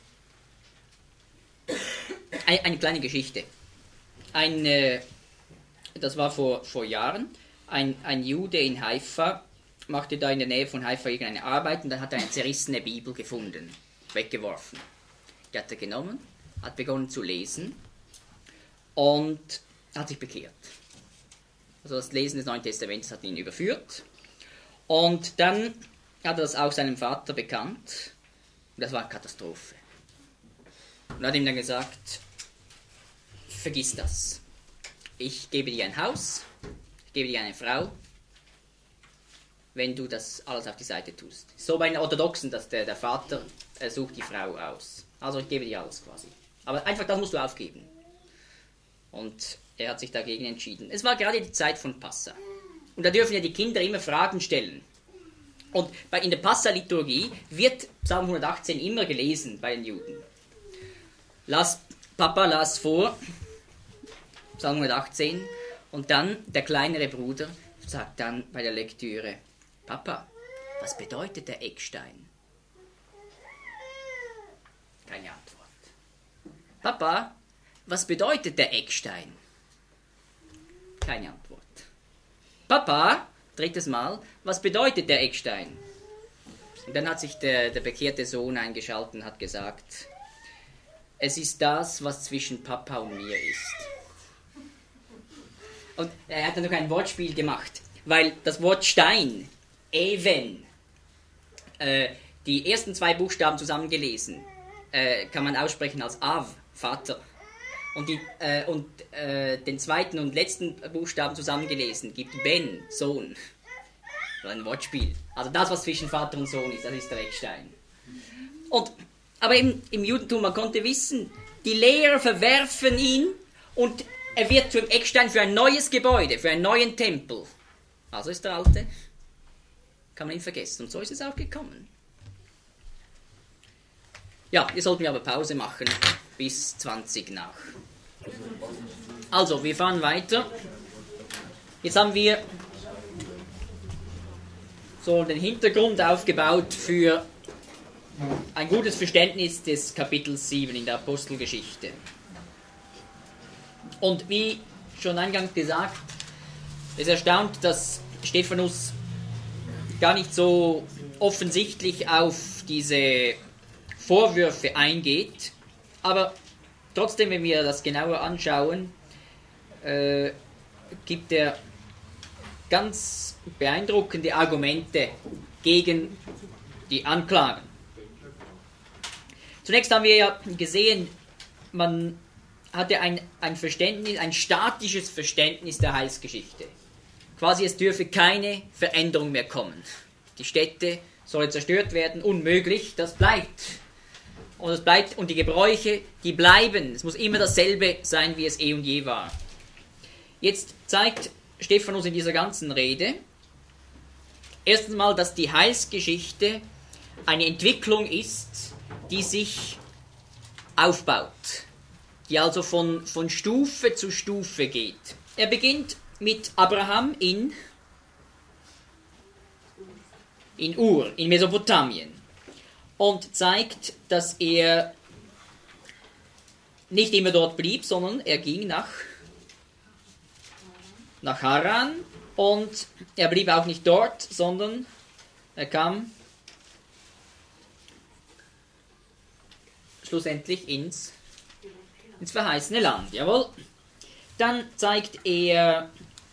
eine, eine kleine Geschichte. Ein, äh, das war vor, vor Jahren, ein, ein Jude in Haifa machte da in der Nähe von Haifa irgendeine Arbeit und dann hat er eine zerrissene Bibel gefunden, weggeworfen. Die hat er genommen, hat begonnen zu lesen und hat sich bekehrt. Also das Lesen des Neuen Testaments hat ihn überführt. Und dann hat er das auch seinem Vater bekannt. Und das war eine Katastrophe. Und hat ihm dann gesagt, vergiss das. Ich gebe dir ein Haus, ich gebe dir eine Frau, wenn du das alles auf die Seite tust. So bei den Orthodoxen, dass der, der Vater äh, sucht die Frau aus. Also ich gebe dir alles quasi. Aber einfach das musst du aufgeben. Und er hat sich dagegen entschieden. Es war gerade die Zeit von Passa. Und da dürfen ja die Kinder immer Fragen stellen. Und bei, in der Passa-Liturgie wird Psalm hundertachtzehn immer gelesen bei den Juden. Lass, Papa, las vor, Psalm hundertachtzehn, und dann der kleinere Bruder sagt dann bei der Lektüre, Papa, was bedeutet der Eckstein? Keine Antwort. Papa, was bedeutet der Eckstein? Keine Antwort. Papa, drittes Mal, was bedeutet der Eckstein? Und dann hat sich der, der bekehrte Sohn eingeschaltet und hat gesagt, es ist das, was zwischen Papa und mir ist. Und er hat dann noch ein Wortspiel gemacht, weil das Wort Stein, Even, äh, die ersten zwei Buchstaben zusammengelesen, äh, kann man aussprechen als Av, Vater. und, die, äh, und äh, den zweiten und letzten Buchstaben zusammengelesen, gibt Ben, Sohn. Oder ein Wortspiel. Also das, was zwischen Vater und Sohn ist, das ist der Eckstein. Und, aber im, im Judentum, man konnte wissen, die Lehrer verwerfen ihn und er wird zum Eckstein für ein neues Gebäude, für einen neuen Tempel. Also ist der alte, kann man ihn vergessen. Und so ist es auch gekommen. Ja, wir sollten aber Pause machen bis zwanzig nach. Also, wir fahren weiter. Jetzt haben wir so den Hintergrund aufgebaut für ein gutes Verständnis des Kapitels sieben in der Apostelgeschichte. Und wie schon eingangs gesagt, es erstaunt, dass Stephanus gar nicht so offensichtlich auf diese Vorwürfe eingeht, aber trotzdem, wenn wir das genauer anschauen, äh, gibt er ganz beeindruckende Argumente gegen die Anklagen. Zunächst haben wir ja gesehen, man hatte ein, ein Verständnis, ein statisches Verständnis der Heilsgeschichte. Quasi es dürfe keine Veränderung mehr kommen. Die Städte sollen zerstört werden, unmöglich, das bleibt. Und es bleibt, und die Gebräuche, die bleiben. Es muss immer dasselbe sein, wie es eh und je war. Jetzt zeigt Stephanus in dieser ganzen Rede erstens mal, dass die Heilsgeschichte eine Entwicklung ist, die sich aufbaut, die also von, von Stufe zu Stufe geht. Er beginnt mit Abraham in, in Ur, in Mesopotamien, und zeigt, dass er nicht immer dort blieb, sondern er ging nach, nach Haran, und er blieb auch nicht dort, sondern er kam schlussendlich ins, ins verheißene Land. Jawohl. Dann zeigt er,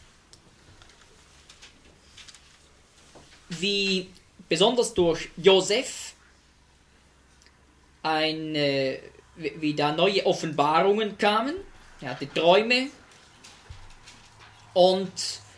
wie besonders durch Josef eine, wie da neue Offenbarungen kamen. Er hatte Träume und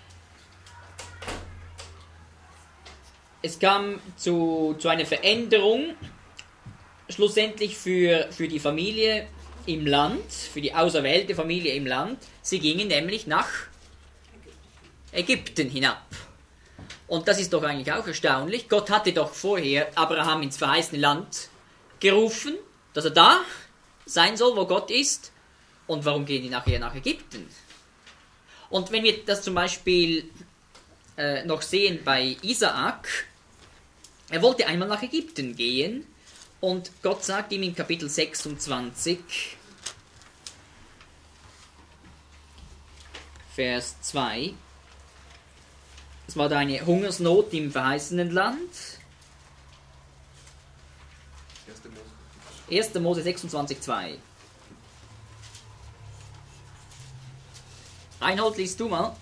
es kam zu, zu einer Veränderung schlussendlich für, für die Familie im Land, für die auserwählte Familie im Land. Sie gingen nämlich nach Ägypten hinab. Und das ist doch eigentlich auch erstaunlich. Gott hatte doch vorher Abraham ins verheißene Land gerufen, dass er da sein soll, wo Gott ist. Und warum gehen die nachher nach Ägypten? Und wenn wir das zum Beispiel äh, noch sehen bei Isaak, er wollte einmal nach Ägypten gehen, und Gott sagt ihm in Kapitel sechsundzwanzig, Vers zwei, es war da eine Hungersnot im verheißenen Land. erster Mose sechsundzwanzig, zwei. Reinhold, liest du mal.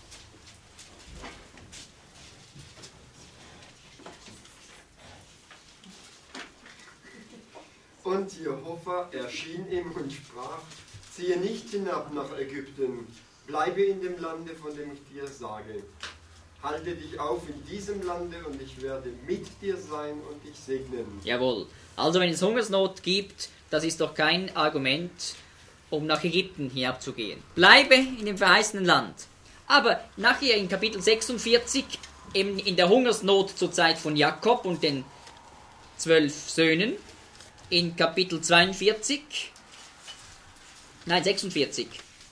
Und Jehova erschien ihm und sprach: Ziehe nicht hinab nach Ägypten, bleibe in dem Lande, von dem ich dir sage. Halte dich auf in diesem Lande, und ich werde mit dir sein und dich segnen. Jawohl. Also wenn es Hungersnot gibt, das ist doch kein Argument, um nach Ägypten hinabzugehen. Bleibe in dem verheißenen Land. Aber nachher in Kapitel sechsundvierzig, eben in der Hungersnot zur Zeit von Jakob und den zwölf Söhnen, in Kapitel zweiundvierzig, nein, sechsundvierzig,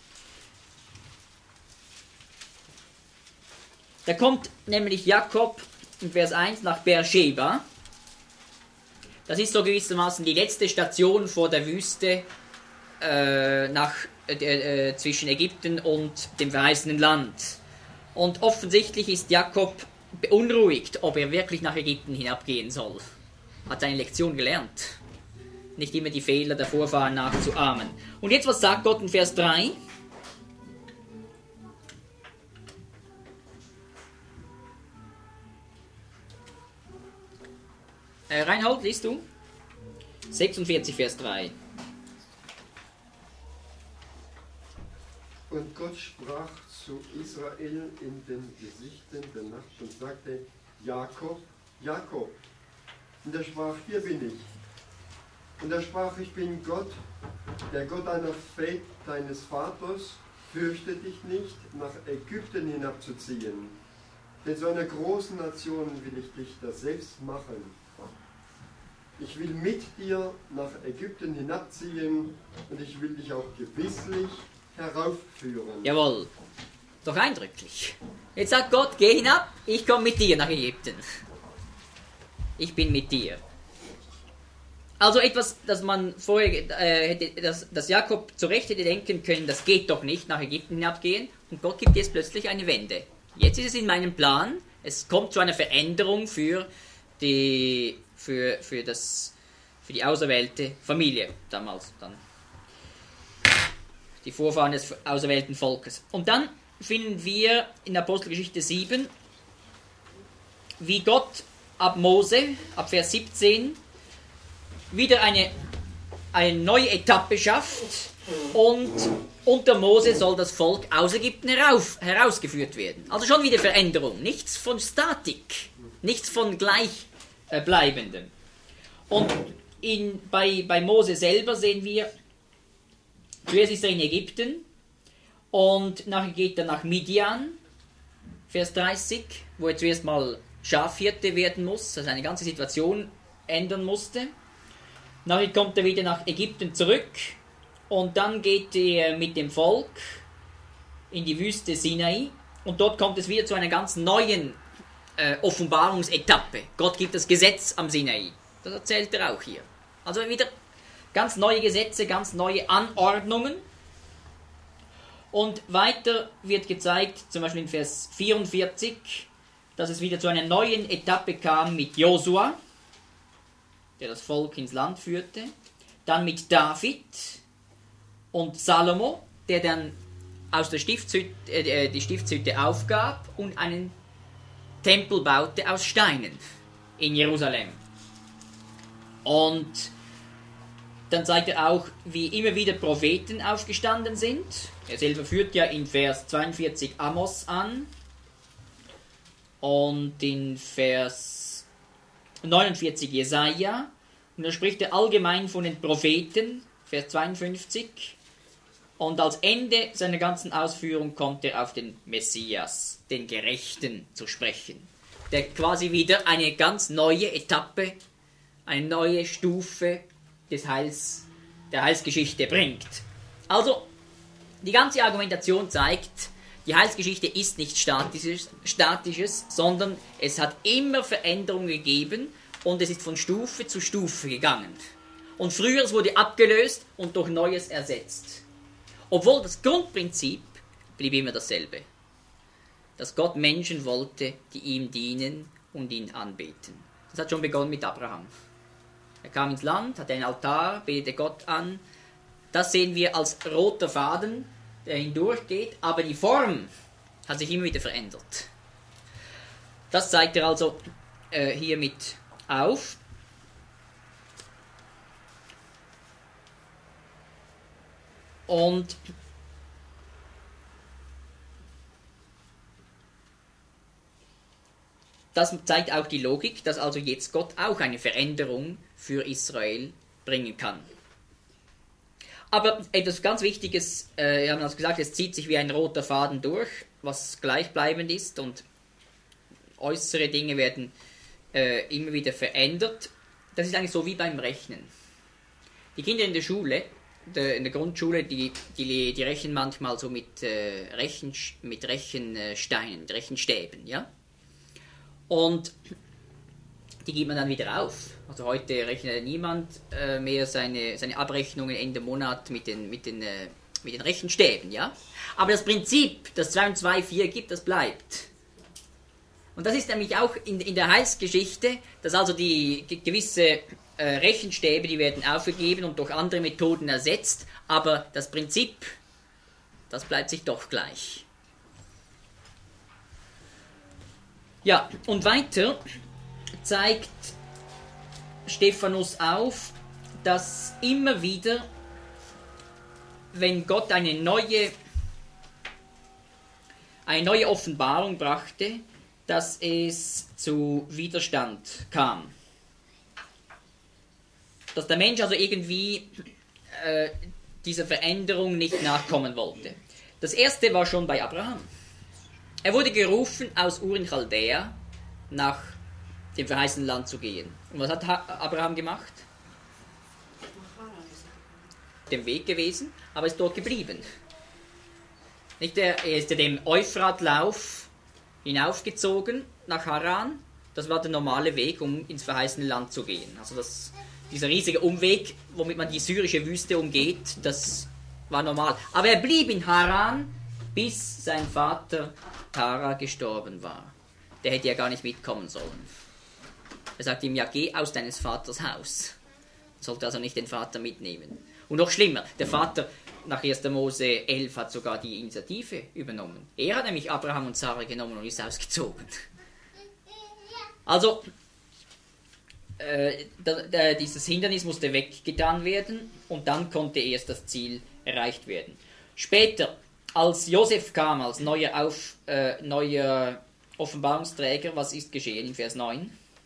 da kommt nämlich Jakob in Vers eins nach Beersheba. Das ist so gewissermaßen die letzte Station vor der Wüste äh, nach, äh, äh, zwischen Ägypten und dem verheißenen Land. Und offensichtlich ist Jakob beunruhigt, ob er wirklich nach Ägypten hinabgehen soll. Hat seine Lektion gelernt. Nicht immer die Fehler der Vorfahren nachzuahmen. Und jetzt, was sagt Gott in Vers drei? Äh, Reinhold, liest du? sechsundvierzig, Vers drei. Und Gott sprach zu Israel in den Gesichten der Nacht und sagte, Jakob, Jakob. Und er sprach, hier bin ich. Und er sprach, ich bin Gott, der Gott deiner Väter, deines Vaters, fürchte dich nicht, nach Ägypten hinabzuziehen. Denn so einer großen Nation will ich dich da selbst machen. Ich will mit dir nach Ägypten hinabziehen und ich will dich auch gewisslich heraufführen. Jawohl. Doch eindrücklich. Jetzt sagt Gott, geh hinab, ich komme mit dir nach Ägypten. Ich bin mit dir. Also etwas, das man vorher äh, hätte, dass, dass Jakob zurecht hätte denken können, das geht doch nicht, nach Ägypten hinabgehen. Und Gott gibt jetzt plötzlich eine Wende. Jetzt ist es in meinem Plan, es kommt zu einer Veränderung für die, für, für das, für die auserwählte Familie damals. Dann. Die Vorfahren des auserwählten Volkes. Und dann finden wir in Apostelgeschichte sieben, wie Gott ab Mose, ab Vers siebzehn, wieder eine, eine neue Etappe schafft und unter Mose soll das Volk aus Ägypten herauf, herausgeführt werden. Also schon wieder Veränderung, nichts von Statik, nichts von Gleichbleibendem. Und in, bei, bei Mose selber sehen wir, zuerst ist er in Ägypten und nachher geht er nach Midian, Vers dreißig, wo er zuerst mal Schafhirte werden muss, also eine ganze Situation ändern musste. Nachher kommt er wieder nach Ägypten zurück und dann geht er mit dem Volk in die Wüste Sinai und dort kommt es wieder zu einer ganz neuen äh, Offenbarungsetappe. Gott gibt das Gesetz am Sinai. Das erzählt er auch hier. Also wieder ganz neue Gesetze, ganz neue Anordnungen. Und weiter wird gezeigt, zum Beispiel in Vers vierundvierzig, dass es wieder zu einer neuen Etappe kam mit Josua, der das Volk ins Land führte, dann mit David und Salomo, der dann aus der Stiftshütte, äh, die Stiftshütte aufgab und einen Tempel baute aus Steinen in Jerusalem. Und dann zeigt er auch, wie immer wieder Propheten aufgestanden sind. Er selber führt ja in Vers zweiundvierzig Amos an und in Vers neunundvierzig Jesaja. Und da spricht er allgemein von den Propheten, Vers zweiundfünfzig. Und als Ende seiner ganzen Ausführung kommt er auf den Messias, den Gerechten, zu sprechen, der quasi wieder eine ganz neue Etappe, eine neue Stufe des Heils, der Heilsgeschichte bringt. Also, die ganze Argumentation zeigt, die Heilsgeschichte ist nicht statisches, statisches, sondern es hat immer Veränderungen gegeben und es ist von Stufe zu Stufe gegangen. Und früher wurde abgelöst und durch Neues ersetzt. Obwohl das Grundprinzip blieb immer dasselbe. Dass Gott Menschen wollte, die ihm dienen und ihn anbeten. Das hat schon begonnen mit Abraham. Er kam ins Land, hatte einen Altar, betete Gott an. Das sehen wir als roter Faden, der hindurchgeht, aber die Form hat sich immer wieder verändert. Das zeigt er also äh, hier mit auf. Und das zeigt auch die Logik, dass also jetzt Gott auch eine Veränderung für Israel bringen kann. Aber etwas ganz Wichtiges, äh, wir haben also gesagt, es zieht sich wie ein roter Faden durch, was gleichbleibend ist und äußere Dinge werden äh, immer wieder verändert. Das ist eigentlich so wie beim Rechnen. Die Kinder in der Schule, de, in der Grundschule, die, die, die rechnen manchmal so mit, äh, Rechen, mit Rechensteinen, mit Rechenstäben, ja? Und die gibt man dann wieder auf. Also heute rechnet niemand äh, mehr seine, seine Abrechnungen Ende Monat mit den, mit, den, äh, mit den Rechenstäben, ja? Aber das Prinzip, das zwei und zwei vier gibt, das bleibt. Und das ist nämlich auch in, in der Heilsgeschichte, dass also die gewisse äh, Rechenstäbe, die werden aufgegeben und durch andere Methoden ersetzt, aber das Prinzip, das bleibt sich doch gleich. Ja, und weiter zeigt Stephanus auf, dass immer wieder, wenn Gott eine neue eine neue Offenbarung brachte, dass es zu Widerstand kam. Dass der Mensch also irgendwie äh, dieser Veränderung nicht nachkommen wollte. Das erste war schon bei Abraham. Er wurde gerufen, aus Ur in Chaldea nach dem verheißenen Land zu gehen. Und was hat Abraham gemacht? Dem Weg gewesen, aber ist dort geblieben. Nicht, er ist ja dem Euphratlauf hinaufgezogen nach Haran. Das war der normale Weg, um ins verheißene Land zu gehen. Also das, dieser riesige Umweg, womit man die syrische Wüste umgeht, das war normal. Aber er blieb in Haran, bis sein Vater Tara gestorben war. Der hätte ja gar nicht mitkommen sollen. Er sagte ihm, ja, geh aus deines Vaters Haus. Er sollte also nicht den Vater mitnehmen. Und noch schlimmer, der Vater nach erster Mose elf hat sogar die Initiative übernommen. Er hat nämlich Abraham und Sarah genommen und ist ausgezogen. Also, äh, da, da, dieses Hindernis musste weggetan werden und dann konnte erst das Ziel erreicht werden. Später, als Josef kam, als neuer, Auf, äh, neuer Offenbarungsträger, was ist geschehen in Vers neun?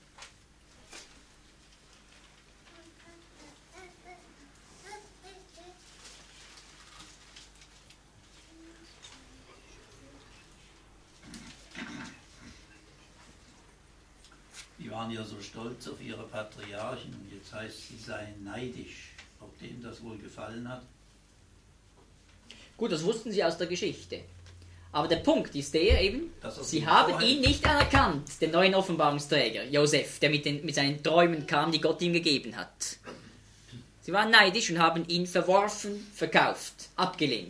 Die waren ja so stolz auf ihre Patriarchen und jetzt heißt, sie seien neidisch, ob denen das wohl gefallen hat. Gut, das wussten sie aus der Geschichte. Aber der Punkt ist der eben, sie haben vorher ihn nicht anerkannt, den neuen Offenbarungsträger, Josef, der mit, den, mit seinen Träumen kam, die Gott ihm gegeben hat. Sie waren neidisch und haben ihn verworfen, verkauft, abgelehnt.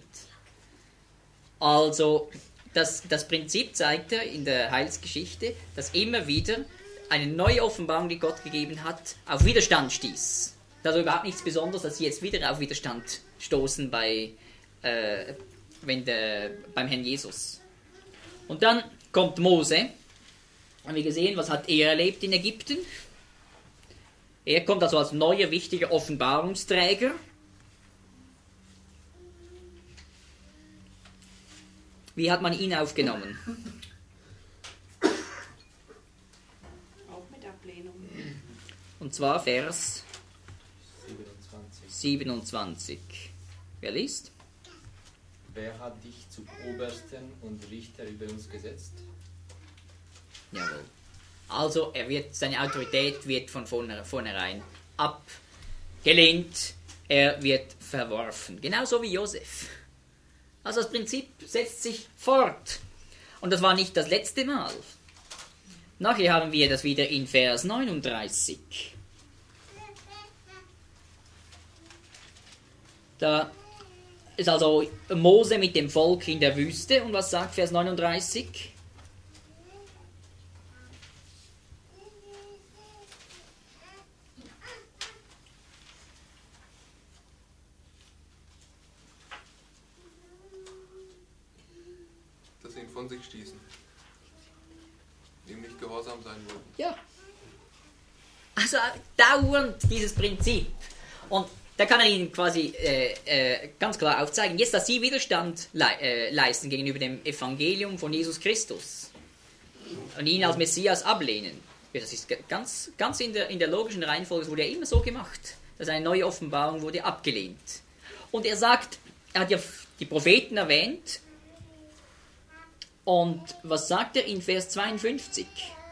Also, das, das Prinzip zeigt er in der Heilsgeschichte, dass immer wieder eine neue Offenbarung, die Gott gegeben hat, auf Widerstand stieß. Das ist überhaupt nichts Besonderes, dass sie jetzt wieder auf Widerstand stoßen bei, äh, wenn der, beim Herrn Jesus. Und dann kommt Mose. Haben wir gesehen, was hat er erlebt in Ägypten? Er kommt also als neuer, wichtiger Offenbarungsträger. Wie hat man ihn aufgenommen? Und zwar Vers siebenundzwanzig. siebenundzwanzig. Wer liest? Wer hat dich zum Obersten und Richter über uns gesetzt? Jawohl. Also er wird, seine Autorität wird von vornherein abgelehnt. Er wird verworfen. Genauso wie Josef. Also das Prinzip setzt sich fort. Und das war nicht das letzte Mal. Nachher haben wir das wieder in Vers neununddreißig. Da ist also Mose mit dem Volk in der Wüste. Und was sagt Vers neununddreißig? Dass sie ihn von sich stießen. Ihm nicht gehorsam sein wollten. Ja. Also dauernd dieses Prinzip. Und da kann er ihnen quasi äh, äh, ganz klar aufzeigen, jetzt, dass sie Widerstand le äh, leisten gegenüber dem Evangelium von Jesus Christus und ihn als Messias ablehnen. Ja, das ist ganz, ganz in, der, in der logischen Reihenfolge, das wurde ja immer so gemacht, dass eine neue Offenbarung wurde abgelehnt. Und er sagt, er hat ja die Propheten erwähnt, und was sagt er in Vers zweiundfünfzig?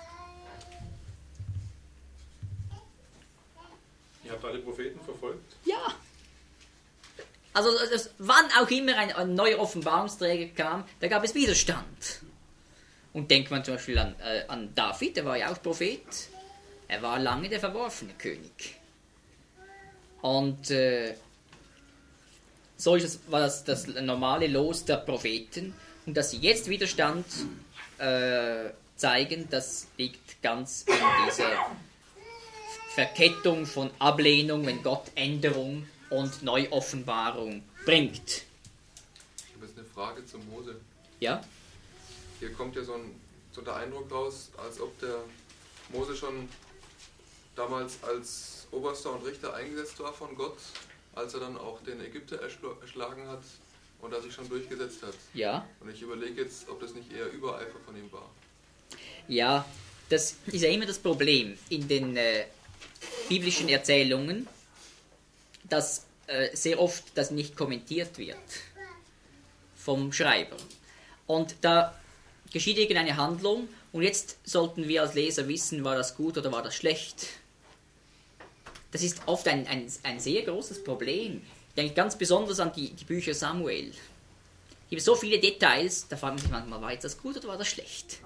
Ihr habt alle Propheten verfolgt? Ja. Also das, wann auch immer ein, ein neuer Offenbarungsträger kam, da gab es Widerstand. Und denkt man zum Beispiel an, äh, an David, der war ja auch Prophet. Er war lange der verworfene König. Und äh, so ist es, war das, das normale Los der Propheten. Und dass sie jetzt Widerstand äh, zeigen, das liegt ganz in dieser Verkettung von Ablehnung, wenn Gott Änderung und Neuoffenbarung bringt. Ich habe jetzt eine Frage zu Mose. Ja? Hier kommt ja so, ein, so der Eindruck raus, als ob der Mose schon damals als Oberster und Richter eingesetzt war von Gott, als er dann auch den Ägypter erschlagen hat und das sich schon durchgesetzt hat. Ja. Und ich überlege jetzt, ob das nicht eher Übereifer von ihm war. Ja, das ist ja immer das Problem in den äh, biblischen Erzählungen, dass äh, sehr oft das nicht kommentiert wird vom Schreiber. Und da geschieht irgendeine Handlung und jetzt sollten wir als Leser wissen, war das gut oder war das schlecht. Das ist oft ein, ein, ein sehr großes Problem. Ich denke ganz besonders an die, die Bücher Samuel. Es gibt so viele Details, da fragt man sich manchmal, war jetzt das gut oder war das schlecht?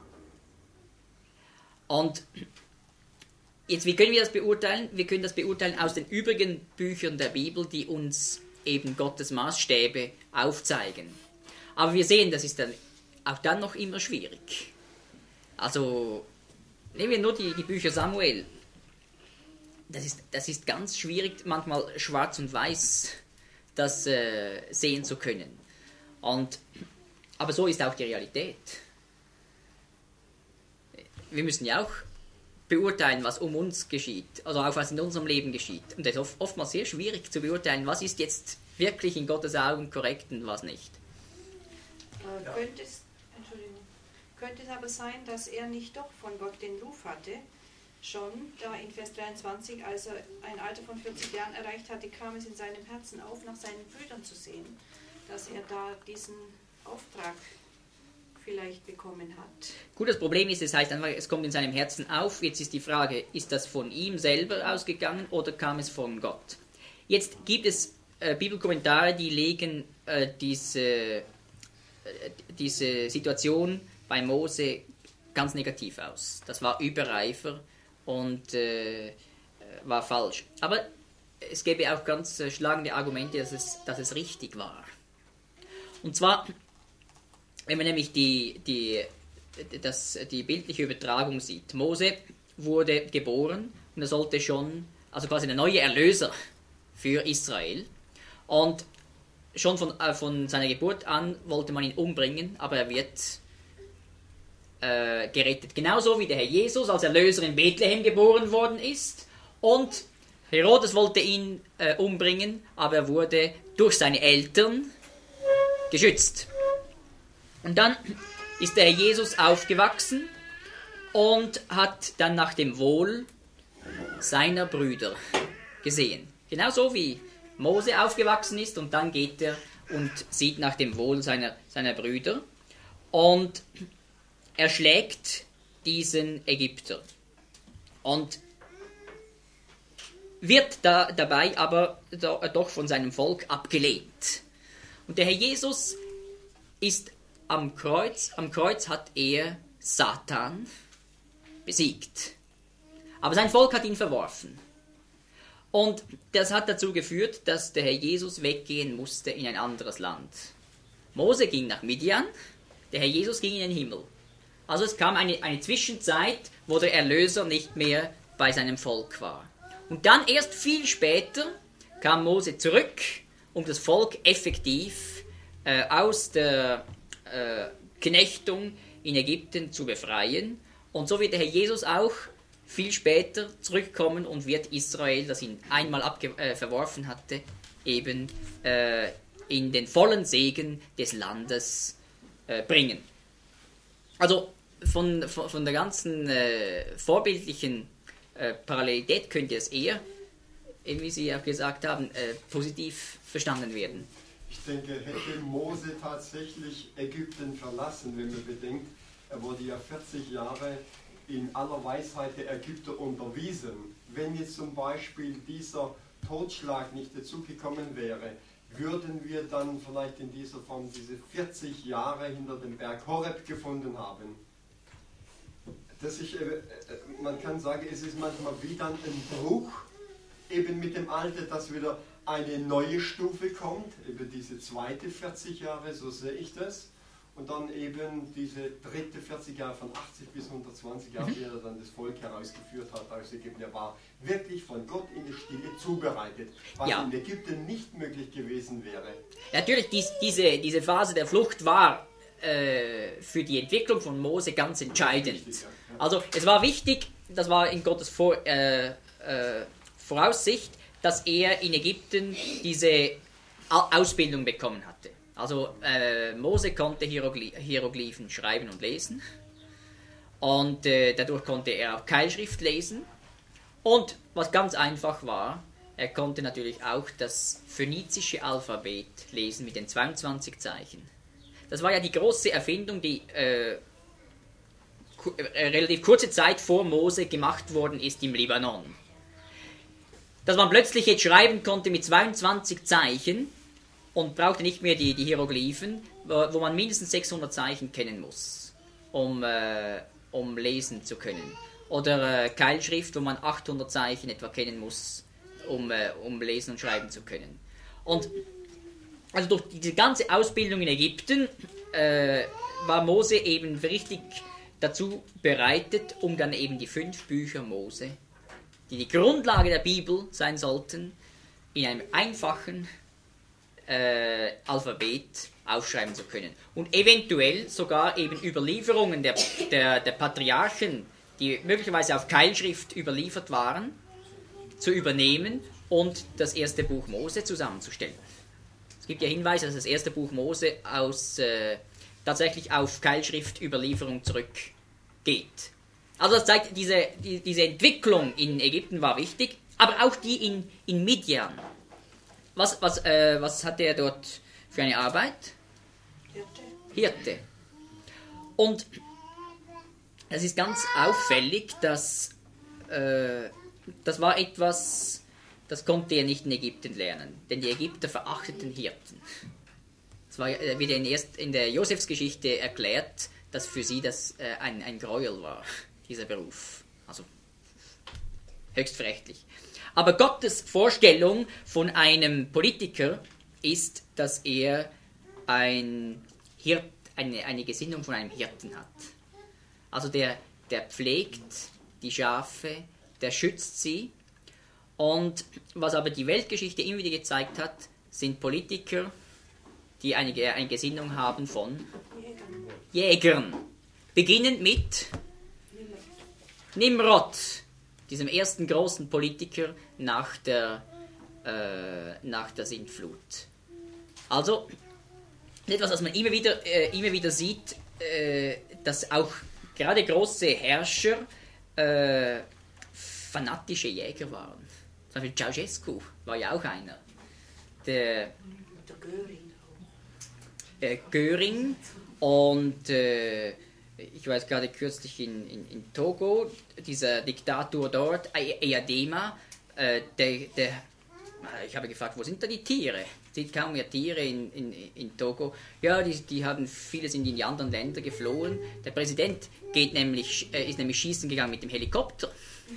Und jetzt, wie können wir das beurteilen? Wir können das beurteilen aus den übrigen Büchern der Bibel, die uns eben Gottes Maßstäbe aufzeigen. Aber wir sehen, das ist dann auch dann noch immer schwierig. Also, nehmen wir nur die, die Bücher Samuel. Das ist, das ist ganz schwierig, manchmal schwarz und weiß das äh, sehen zu können. Und, aber so ist auch die Realität. Wir müssen ja auch beurteilen, was um uns geschieht, also auch was in unserem Leben geschieht. Und das ist oft, oftmals sehr schwierig zu beurteilen, was ist jetzt wirklich in Gottes Augen korrekt und was nicht. Äh, ja. könnte, es, Entschuldigung, könnte es aber sein, dass er nicht doch von Gott den Ruf hatte, schon da in Vers dreiundzwanzig, als er ein Alter von vierzig Jahren erreicht hatte, kam es in seinem Herzen auf, nach seinen Brüdern zu sehen, dass er da diesen Auftrag vielleicht bekommen hat. Gut, das Problem ist, es heißt einfach, es kommt in seinem Herzen auf. Jetzt ist die Frage, ist das von ihm selber ausgegangen oder kam es von Gott? Jetzt gibt es äh, Bibelkommentare, die legen äh, diese, äh, diese Situation bei Mose ganz negativ aus. Das war Übereifer und äh, war falsch. Aber es gäbe auch ganz äh, schlagende Argumente, dass es, dass es richtig war. Und zwar, wenn man nämlich die, die, das, die bildliche Übertragung sieht. Mose wurde geboren und er sollte schon, also quasi der neue Erlöser für Israel. Und schon von, äh, von seiner Geburt an wollte man ihn umbringen, aber er wird äh, gerettet. Genauso wie der Herr Jesus als Erlöser in Bethlehem geboren worden ist. Und Herodes wollte ihn äh, umbringen, aber er wurde durch seine Eltern geschützt. Und dann ist der Herr Jesus aufgewachsen und hat dann nach dem Wohl seiner Brüder gesehen. Genauso wie Mose aufgewachsen ist und dann geht er und sieht nach dem Wohl seiner, seiner Brüder und er schlägt diesen Ägypter und wird da, dabei aber doch von seinem Volk abgelehnt. Und der Herr Jesus ist am Kreuz, am Kreuz hat er Satan besiegt. Aber sein Volk hat ihn verworfen. Und das hat dazu geführt, dass der Herr Jesus weggehen musste in ein anderes Land. Mose ging nach Midian, der Herr Jesus ging in den Himmel. Also es kam eine, eine Zwischenzeit, wo der Erlöser nicht mehr bei seinem Volk war. Und dann erst viel später kam Mose zurück, um das Volk effektiv äh, aus der äh, Knechtung in Ägypten zu befreien. Und so wird der Herr Jesus auch viel später zurückkommen und wird Israel, das ihn einmal abge- äh, verworfen hatte, eben äh, in den vollen Segen des Landes äh, bringen. Also von, von, von der ganzen äh, vorbildlichen äh, Parallelität könnte es eher, wie Sie auch gesagt haben, äh, positiv verstanden werden. Ich denke, hätte Mose tatsächlich Ägypten verlassen, wenn man bedenkt, er wurde ja vierzig Jahre in aller Weisheit der Ägypter unterwiesen. Wenn jetzt zum Beispiel dieser Totschlag nicht dazugekommen wäre, würden wir dann vielleicht in dieser Form diese vierzig Jahre hinter dem Berg Horeb gefunden haben. Das ist, man kann sagen, es ist manchmal wie dann ein Bruch, eben mit dem Alter, dass wieder eine neue Stufe kommt, eben diese zweite vierzig Jahre, so sehe ich das. Und dann eben diese dritte vierzig Jahre von achtzig bis hundertzwanzig Jahre, wie er dann das Volk herausgeführt hat aus Ägypten. Er war wirklich von Gott in der Stille zubereitet, was ja in Ägypten nicht möglich gewesen wäre. Natürlich, dies, diese, diese Phase der Flucht war äh, für die Entwicklung von Mose ganz entscheidend. Wichtig, ja. Also es war wichtig, das war in Gottes Vor, äh, äh, Voraussicht, dass er in Ägypten diese Ausbildung bekommen hatte. Also äh, Mose konnte Hierogly Hieroglyphen schreiben und lesen und äh, dadurch konnte er auch Keilschrift lesen und was ganz einfach war, er konnte natürlich auch das phönizische Alphabet lesen mit den zweiundzwanzig Zeichen. Das war ja die große Erfindung, die äh, ku äh, relativ kurze Zeit vor Mose gemacht worden ist im Libanon. Dass man plötzlich jetzt schreiben konnte mit zweiundzwanzig Zeichen und brauchte nicht mehr die, die Hieroglyphen, wo, wo man mindestens sechshundert Zeichen kennen muss, um, äh, um lesen zu können. Oder äh, Keilschrift, wo man achthundert Zeichen etwa kennen muss, um, äh, um lesen und schreiben zu können. Und also durch diese ganze Ausbildung in Ägypten äh, war Mose eben richtig dazu bereitet, um dann eben die fünf Bücher Mose, die die Grundlage der Bibel sein sollten, in einem einfachen äh, Alphabet aufschreiben zu können. Und eventuell sogar eben Überlieferungen der, der, der Patriarchen, die möglicherweise auf Keilschrift überliefert waren, zu übernehmen und das erste Buch Mose zusammenzustellen. Es gibt ja Hinweise, dass das erste Buch Mose aus, äh, tatsächlich auf Keilschriftüberlieferung zurückgeht. Also das zeigt, diese, die, diese Entwicklung in Ägypten war wichtig, aber auch die in, in Midian. Was, was, äh, was hat er dort für eine Arbeit? Hirte. Hirte. Und es ist ganz auffällig, dass äh, das war etwas, das konnte er nicht in Ägypten lernen, denn die Ägypter verachteten Hirten. Es war, äh, wird in, erst in der Josefsgeschichte erklärt, dass für sie das äh, ein, ein Gräuel war, dieser Beruf. Also höchst verächtlich. Aber Gottes Vorstellung von einem Politiker ist, dass er ein Hirt, eine, eine Gesinnung von einem Hirten hat. Also der, der pflegt die Schafe, der schützt sie. Und was aber die Weltgeschichte immer wieder gezeigt hat, sind Politiker, die eine, eine Gesinnung haben von Jägern. Beginnend mit Nimrod, diesem ersten großen Politiker nach der, äh, nach der Sintflut. Also etwas, was man immer wieder, äh, immer wieder sieht, äh, dass auch gerade große Herrscher äh, fanatische Jäger waren. Zum Beispiel Ceausescu war ja auch einer. Der, Der Göring. äh, Göring und äh, ich weiß gerade kürzlich in, in, in Togo, dieser Diktator dort, Eyadema, äh, der, der, ich habe gefragt, wo sind da die Tiere? Es sind kaum mehr Tiere in, in, in Togo. Ja, die, die haben, viele sind in die anderen Länder geflohen. Der Präsident geht nämlich, äh, ist nämlich schießen gegangen mit dem Helikopter.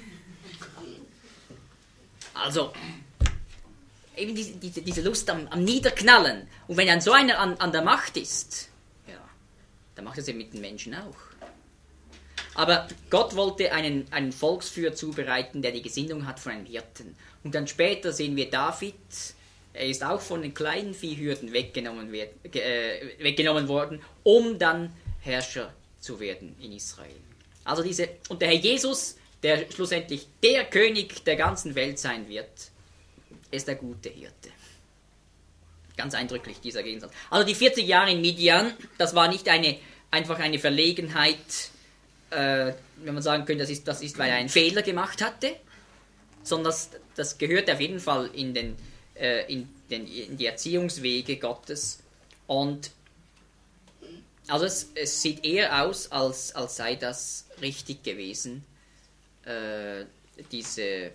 Also, eben diese, diese, diese Lust am, am Niederknallen. Und wenn dann so einer an, an der Macht ist, ja, dann macht er es ja mit den Menschen auch. Aber Gott wollte einen, einen Volksführer zubereiten, der die Gesinnung hat von einem Hirten. Und dann später sehen wir David, er ist auch von den kleinen Viehhürden weggenommen, wird, äh, weggenommen worden, um dann Herrscher zu werden in Israel. Also diese, und der Herr Jesus, der schlussendlich der König der ganzen Welt sein wird, ist der gute Hirte. Ganz eindrücklich, dieser Gegensatz. Also die vierzig Jahre in Midian, das war nicht eine, einfach eine Verlegenheit, äh, wenn man sagen könnte, das ist, das ist, weil er einen Fehler gemacht hatte, sondern das, das gehört auf jeden Fall in, den, äh, in, den, in die Erziehungswege Gottes. Und also es, es sieht eher aus, als, als sei das richtig gewesen, äh, diese,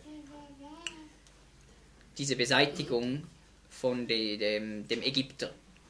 diese Beseitigung von de, dem, dem Ägypter.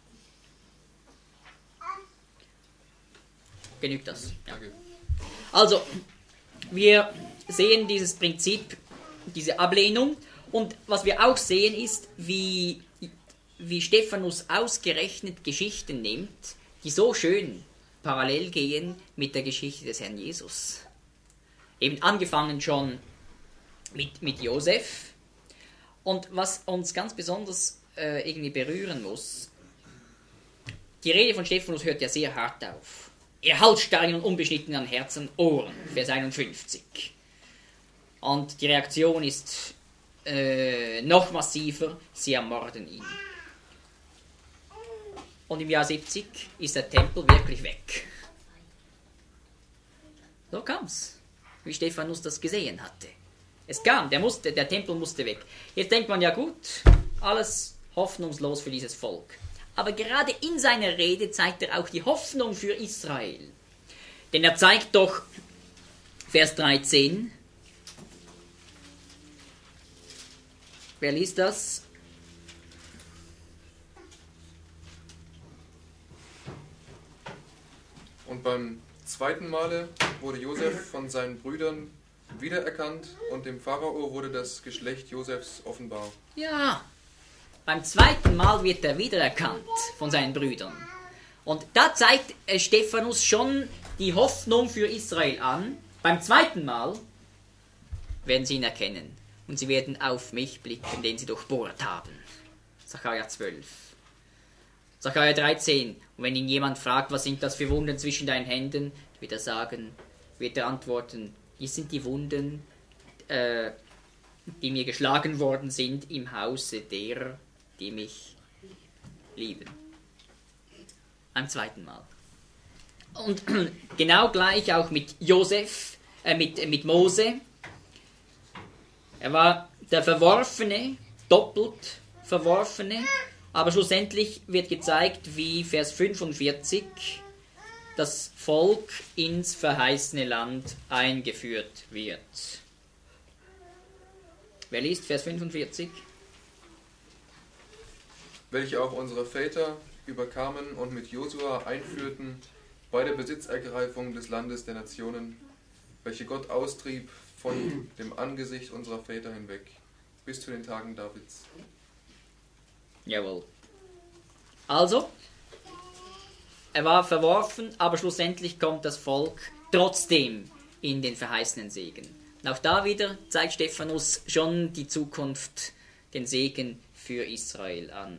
Genügt das? Ja. Also, wir sehen dieses Prinzip, diese Ablehnung, und was wir auch sehen ist, wie, wie Stephanus ausgerechnet Geschichten nimmt, die so schön parallel gehen mit der Geschichte des Herrn Jesus. Eben angefangen schon mit, mit Josef. Und was uns ganz besonders äh, irgendwie berühren muss, die Rede von Stephanus hört ja sehr hart auf. Ihr halsstarrigen und unbeschnittenen Herzen, Ohren, Vers einundfünfzig. Und die Reaktion ist äh, noch massiver, sie ermorden ihn. und im Jahr siebzig ist der Tempel wirklich weg. So kam es, wie Stephanus das gesehen hatte. Es kam, der, musste, der Tempel musste weg. Jetzt denkt man, ja gut, alles hoffnungslos für dieses Volk. Aber gerade in seiner Rede zeigt er auch die Hoffnung für Israel. Denn er zeigt doch, Vers dreizehn, wer liest das? Und beim zweiten Male wurde Josef von seinen Brüdern wiedererkannt und dem Pharao wurde das Geschlecht Josefs offenbar. Ja, beim zweiten Mal wird er wiedererkannt von seinen Brüdern. Und da zeigt äh, Stephanus schon die Hoffnung für Israel an. Beim zweiten Mal werden sie ihn erkennen und sie werden auf mich blicken, den sie durchbohrt haben. Sacharja zwölf. Sacharja dreizehn. Und wenn ihn jemand fragt, was sind das für Wunden zwischen deinen Händen, wird er sagen, wird er antworten, dies sind die Wunden, äh, die mir geschlagen worden sind im Hause derer, die mich lieben. Beim zweiten Mal. Und genau gleich auch mit Josef, äh, mit, mit Mose. Er war der Verworfene, doppelt Verworfene, aber schlussendlich wird gezeigt, wie Vers fünfundvierzig das Volk ins verheißene Land eingeführt wird. Wer liest Vers fünfundvierzig? Welche auch unsere Väter überkamen und mit Josua einführten bei der Besitzergreifung des Landes der Nationen, welche Gott austrieb von dem Angesicht unserer Väter hinweg, bis zu den Tagen Davids. Jawohl. Also, er war verworfen, aber schlussendlich kommt das Volk trotzdem in den verheißenen Segen. Und auch da wieder zeigt Stephanus schon die Zukunft, den Segen für Israel an.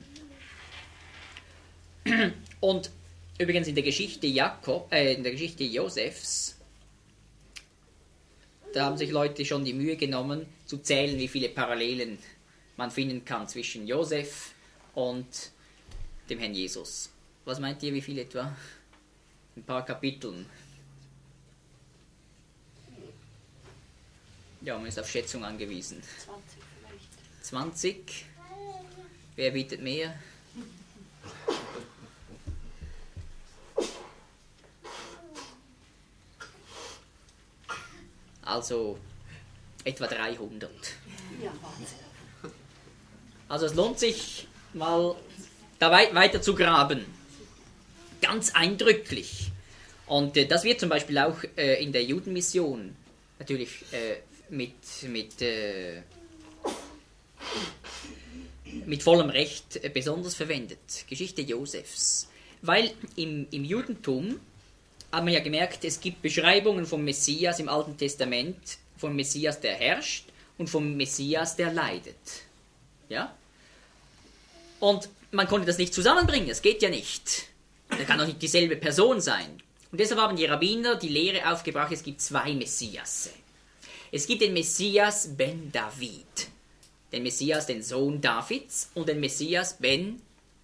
Und übrigens in der Geschichte Jakob, äh, in der Geschichte Josefs, da haben sich Leute schon die Mühe genommen, zu zählen, wie viele Parallelen man finden kann zwischen Josef und dem Herrn Jesus. Was meint ihr, wie viele etwa? Ein paar Kapiteln. Ja, man ist auf Schätzung angewiesen. zwanzig vielleicht. zwanzig. Wer bietet mehr? Also etwa dreihundert. Ja, Wahnsinn. Also es lohnt sich mal da weit, weiter zu graben. Ganz eindrücklich. Und äh, das wird zum Beispiel auch äh, in der Judenmission natürlich äh, mit, mit, äh, mit vollem Recht äh, besonders verwendet. Geschichte Josefs. Weil im, im Judentum hat man ja gemerkt, es gibt Beschreibungen vom Messias im Alten Testament, vom Messias, der herrscht und vom Messias, der leidet. Ja? Und man konnte das nicht zusammenbringen, das geht ja nicht. Das kann doch nicht dieselbe Person sein. Und deshalb haben die Rabbiner die Lehre aufgebracht, es gibt zwei Messiasse. Es gibt den Messias ben David, den Messias, den Sohn Davids, und den Messias ben,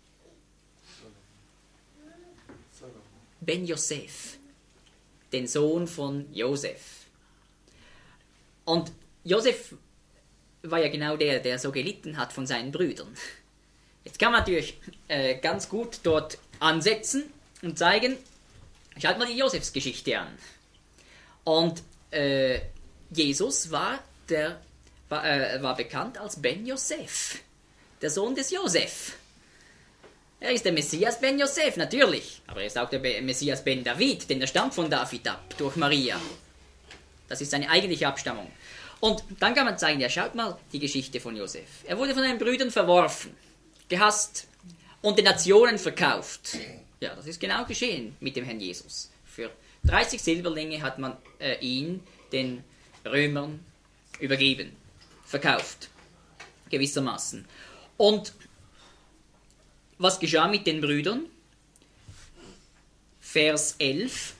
ben Joseph, den Sohn von Josef. Und Josef war ja genau der, der so gelitten hat von seinen Brüdern. Jetzt kann man natürlich äh, ganz gut dort ansetzen und zeigen, schaut mal die Josefsgeschichte an. Und äh, Jesus war, der, war, äh, war bekannt als Ben Joseph, der Sohn des Josef. Er ist der Messias Ben Joseph, natürlich. Aber er ist auch der Messias Ben David, denn er stammt von David ab, durch Maria. Das ist seine eigentliche Abstammung. Und dann kann man zeigen, ja, schaut mal die Geschichte von Josef. Er wurde von seinen Brüdern verworfen, gehasst und den Nationen verkauft. Ja, das ist genau geschehen mit dem Herrn Jesus. Für dreißig Silberlinge hat man äh, ihn den Römern übergeben, verkauft, gewissermaßen. Und was geschah mit den Brüdern? Vers elf.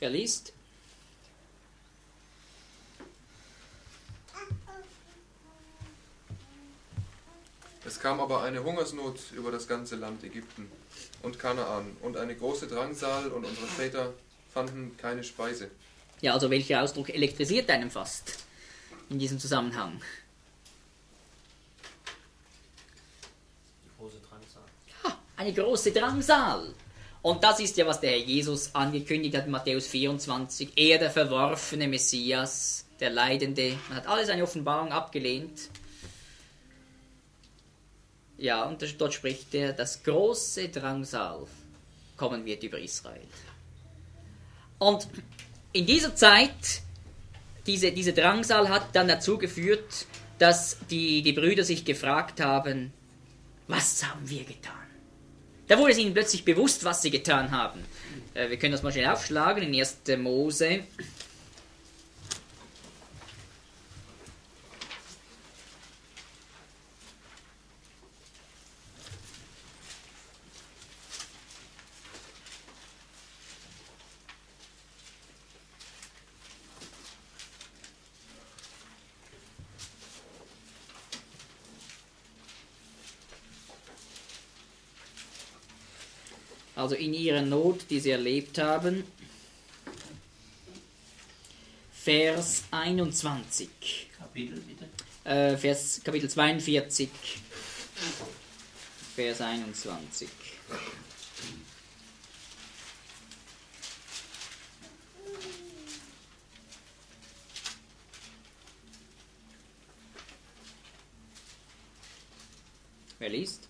Wer liest? Es kam aber eine Hungersnot über das ganze Land Ägypten und Kanaan und eine große Drangsal und unsere Väter fanden keine Speise. Ja, also welcher Ausdruck elektrisiert einen fast in diesem Zusammenhang? Die große Drangsal. Ha, eine große Drangsal. Und das ist ja, was der Herr Jesus angekündigt hat in Matthäus vierundzwanzig. Er, der verworfene Messias, der Leidende. Man hat alle seine Offenbarung abgelehnt. Ja, und dort spricht er, dass große Drangsal kommen wird über Israel. Und in dieser Zeit, diese, diese Drangsal hat dann dazu geführt, dass die, die Brüder sich gefragt haben, was haben wir getan? Da wurde es ihnen plötzlich bewusst, was sie getan haben. Äh, wir können das mal schnell aufschlagen in erster Mose. Also in ihrer Not, die sie erlebt haben. Vers einundzwanzig. Kapitel, bitte. Äh, Vers, Kapitel zweiundvierzig. Vers einundzwanzig. Wer liest?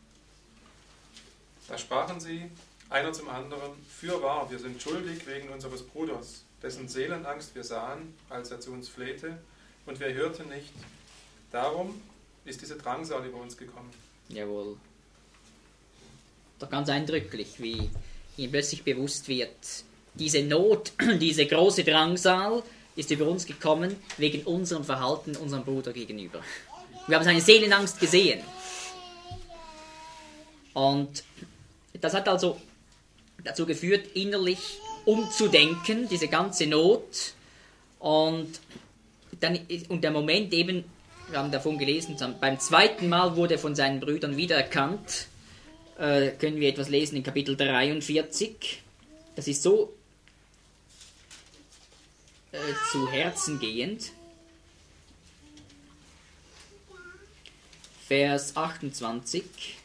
Da sprachen sie, einer zum anderen, fürwahr, wir sind schuldig wegen unseres Bruders, dessen Seelenangst wir sahen, als er zu uns flehte, und wir hörten nicht. Darum ist diese Drangsal über uns gekommen. Jawohl. Doch ganz eindrücklich, wie ihnen plötzlich bewusst wird, diese Not, diese große Drangsal ist über uns gekommen wegen unserem Verhalten unserem Bruder gegenüber. Wir haben seine Seelenangst gesehen. Und das hat also dazu geführt, innerlich umzudenken, diese ganze Not. Und, dann, und der Moment eben, wir haben davon gelesen, beim zweiten Mal wurde er von seinen Brüdern wiedererkannt. Äh, können wir etwas lesen in Kapitel dreiundvierzig. Das ist so äh, zu Herzen gehend. Vers achtundzwanzig.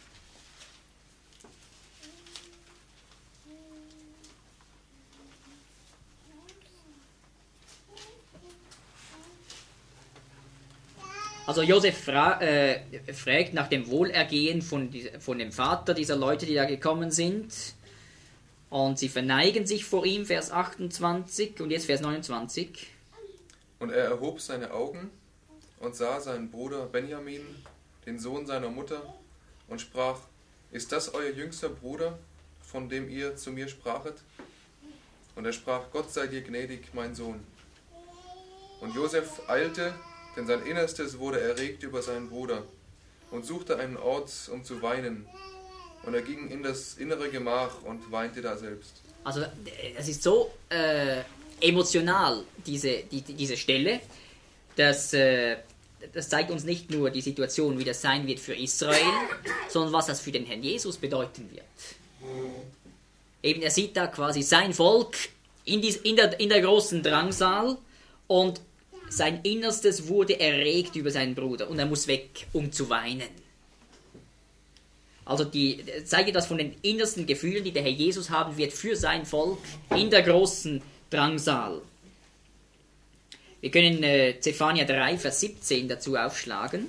Also Josef fra äh, fragt nach dem Wohlergehen von, von dem Vater dieser Leute, die da gekommen sind. Und sie verneigen sich vor ihm, Vers achtundzwanzig und jetzt Vers neunundzwanzig. Und er erhob seine Augen und sah seinen Bruder Benjamin, den Sohn seiner Mutter, und sprach, ist das euer jüngster Bruder, von dem ihr zu mir sprachet? Und er sprach, Gott sei dir gnädig, mein Sohn. Und Josef eilte, denn sein Innerstes wurde erregt über seinen Bruder, und suchte einen Ort, um zu weinen. Und er ging in das innere Gemach und weinte da selbst. Also das ist so äh, emotional, diese, die, diese Stelle, dass äh, das zeigt uns nicht nur die Situation, wie das sein wird für Israel, sondern was das für den Herrn Jesus bedeuten wird. Eben, er sieht da quasi sein Volk in, dies, in, der, in der großen Drangsal und sein Innerstes wurde erregt über seinen Bruder und er muss weg, um zu weinen. Also die, zeige das von den innersten Gefühlen, die der Herr Jesus haben wird für sein Volk in der großen Drangsal. Wir können äh, Zephania drei, Vers siebzehn dazu aufschlagen.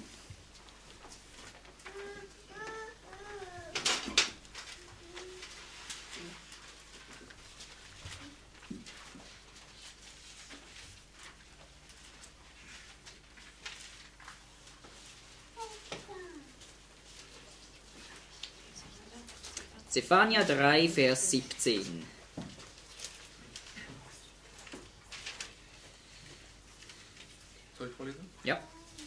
Zephania drei, Vers siebzehn. Soll ich vorlesen? Ja.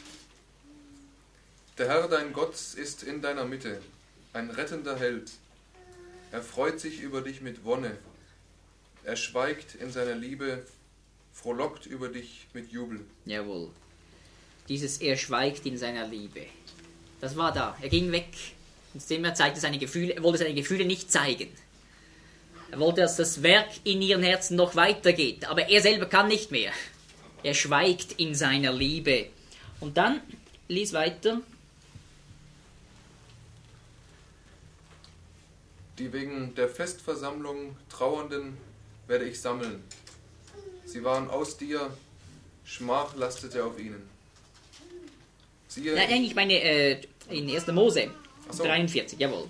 Der Herr, dein Gott, ist in deiner Mitte, ein rettender Held. Er freut sich über dich mit Wonne. Er schweigt in seiner Liebe, frohlockt über dich mit Jubel. Jawohl. Dieses Er schweigt in seiner Liebe. Das war da. Er ging weg. Und er zeigte seine Gefühle, er wollte seine Gefühle nicht zeigen. Er wollte, dass das Werk in ihren Herzen noch weitergeht. Aber er selber kann nicht mehr. Er schweigt in seiner Liebe. Und dann, lies weiter. Die wegen der Festversammlung Trauernden werde ich sammeln. Sie waren aus dir, Schmach lastete auf ihnen. Siehe, Nein, ich meine äh, in erster Mose Ach so. dreiundvierzig, jawohl.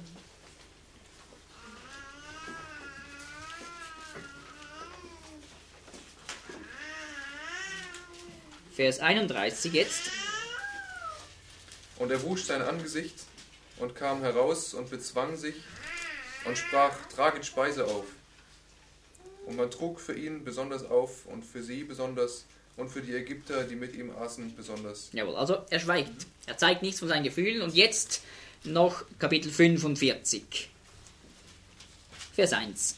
Vers einunddreißig jetzt. Und er wusch sein Angesicht und kam heraus und bezwang sich und sprach, traget Speise auf. Und man trug für ihn besonders auf und für sie besonders und für die Ägypter, die mit ihm aßen, besonders. Jawohl, also er schweigt. Er zeigt nichts von seinen Gefühlen. Und jetzt noch Kapitel fünfundvierzig. Vers eins.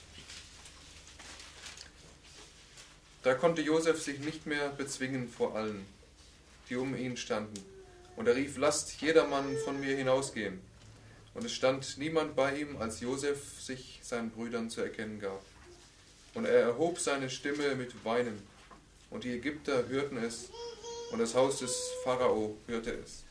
Da konnte Josef sich nicht mehr bezwingen vor allen, die um ihn standen. Und er rief, lasst jedermann von mir hinausgehen. Und es stand niemand bei ihm, als Josef sich seinen Brüdern zu erkennen gab. Und er erhob seine Stimme mit Weinen. Und die Ägypter hörten es, und das Haus des Pharao hörte es.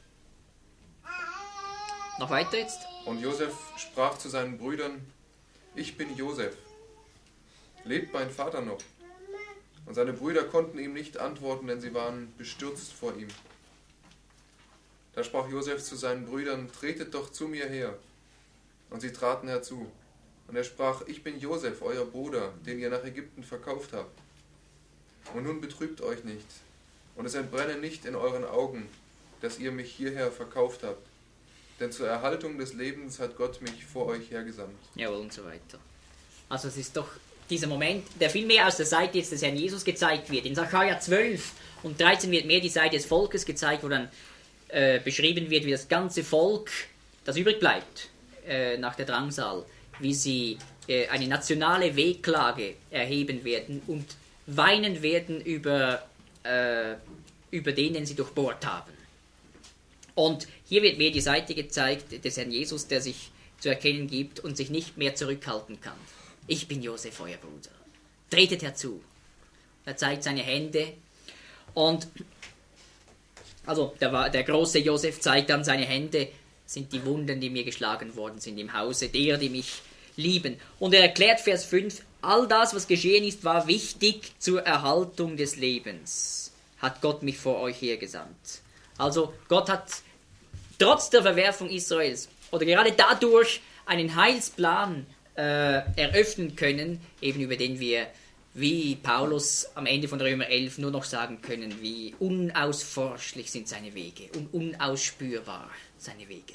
Noch weiter jetzt. Und Josef sprach zu seinen Brüdern, ich bin Josef. Lebt mein Vater noch? Und seine Brüder konnten ihm nicht antworten, denn sie waren bestürzt vor ihm. Da sprach Josef zu seinen Brüdern, tretet doch zu mir her. Und sie traten herzu. Und er sprach, ich bin Josef, euer Bruder, den ihr nach Ägypten verkauft habt. Und nun betrübt euch nicht, und es entbrenne nicht in euren Augen, dass ihr mich hierher verkauft habt. Denn zur Erhaltung des Lebens hat Gott mich vor euch hergesandt. Jawohl, und so weiter. Also es ist doch dieser Moment, der viel mehr aus der Seite jetzt des Herrn Jesus gezeigt wird. In Sacharja zwölf und dreizehn wird mehr die Seite des Volkes gezeigt, wo dann äh, beschrieben wird, wie das ganze Volk, das übrig bleibt äh, nach der Drangsal, wie sie äh, eine nationale Wehklage erheben werden und weinen werden über, äh, über den, den sie durchbohrt haben. Und hier wird mehr die Seite gezeigt des Herrn Jesus, der sich zu erkennen gibt und sich nicht mehr zurückhalten kann. Ich bin Josef, euer Bruder. Tretet herzu. Er zeigt seine Hände. Und also der, der große Josef zeigt dann seine Hände, sind die Wunden, die mir geschlagen worden sind im Hause der, die mich lieben. Und er erklärt Vers fünf, all das, was geschehen ist, war wichtig zur Erhaltung des Lebens. Hat Gott mich vor euch hergesandt. Also Gott hat trotz der Verwerfung Israels oder gerade dadurch einen Heilsplan äh, eröffnen können, eben über den wir, wie Paulus am Ende von Römer elf, nur noch sagen können, wie unausforschlich sind seine Wege und unausspürbar seine Wege.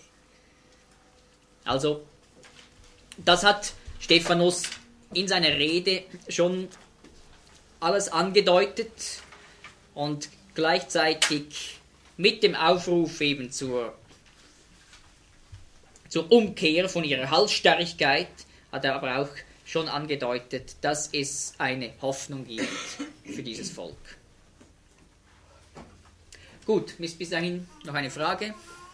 Also, das hat Stephanus in seiner Rede schon alles angedeutet und gleichzeitig mit dem Aufruf eben zur, zur Umkehr von ihrer Halsstarrigkeit hat er aber auch schon angedeutet, dass es eine Hoffnung gibt für dieses Volk. Gut, bis dahin noch eine Frage?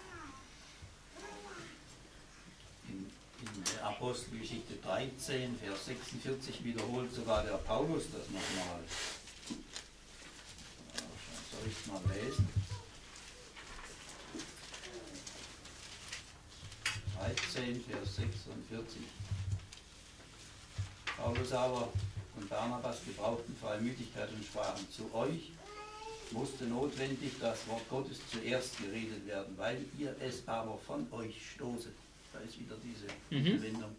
In, in Apostelgeschichte dreizehn, Vers sechsundvierzig wiederholt sogar der Paulus das nochmal. Soll ich es mal lesen? dreizehn, Vers sechsundvierzig. Paulus aber und Barnabas gebrauchten Freimütigkeit und sprachen, zu euch musste notwendig das Wort Gottes zuerst geredet werden, weil ihr es aber von euch stoßet. Da ist wieder diese mhm. Wendung.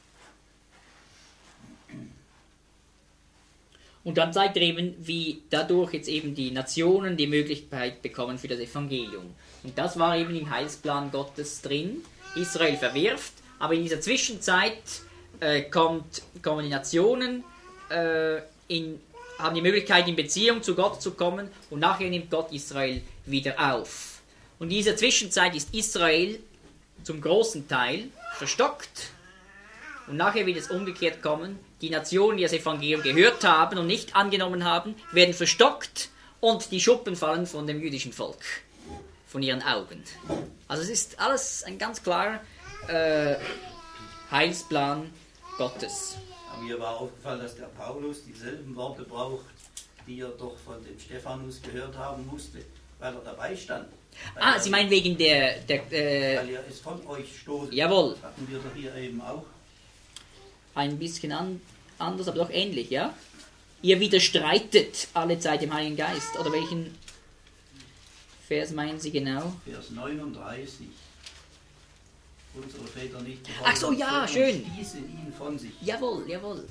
Und dann zeigt er eben, wie dadurch jetzt eben die Nationen die Möglichkeit bekommen für das Evangelium. Und das war eben im Heilsplan Gottes drin. Israel verwirft, aber in dieser Zwischenzeit äh, kommt, kommen die Nationen, äh, in, haben die Möglichkeit, in Beziehung zu Gott zu kommen und nachher nimmt Gott Israel wieder auf. Und in dieser Zwischenzeit ist Israel zum großen Teil verstockt Und nachher wird es umgekehrt kommen. Die Nationen, die das Evangelium gehört haben und nicht angenommen haben, werden verstockt und die Schuppen fallen von dem jüdischen Volk, von ihren Augen. Also es ist alles ein ganz klarer äh, Heilsplan Gottes. Mir war aufgefallen, dass der Paulus dieselben Worte braucht, die er doch von dem Stephanus gehört haben musste, weil er dabei stand. Ah, Sie meinen wegen der... der äh, weil er es von euch stoßen. Jawohl. Hatten wir doch hier eben auch. Ein bisschen an, anders, aber doch ähnlich, ja? Ihr widerstreitet alle Zeit dem Heiligen Geist. Oder welchen Vers meinen Sie genau? Vers neununddreißig. Unsere Väter nicht gefolgt. Ach so, ja, schön. Stießen ihn von sich. Jawohl, jawohl.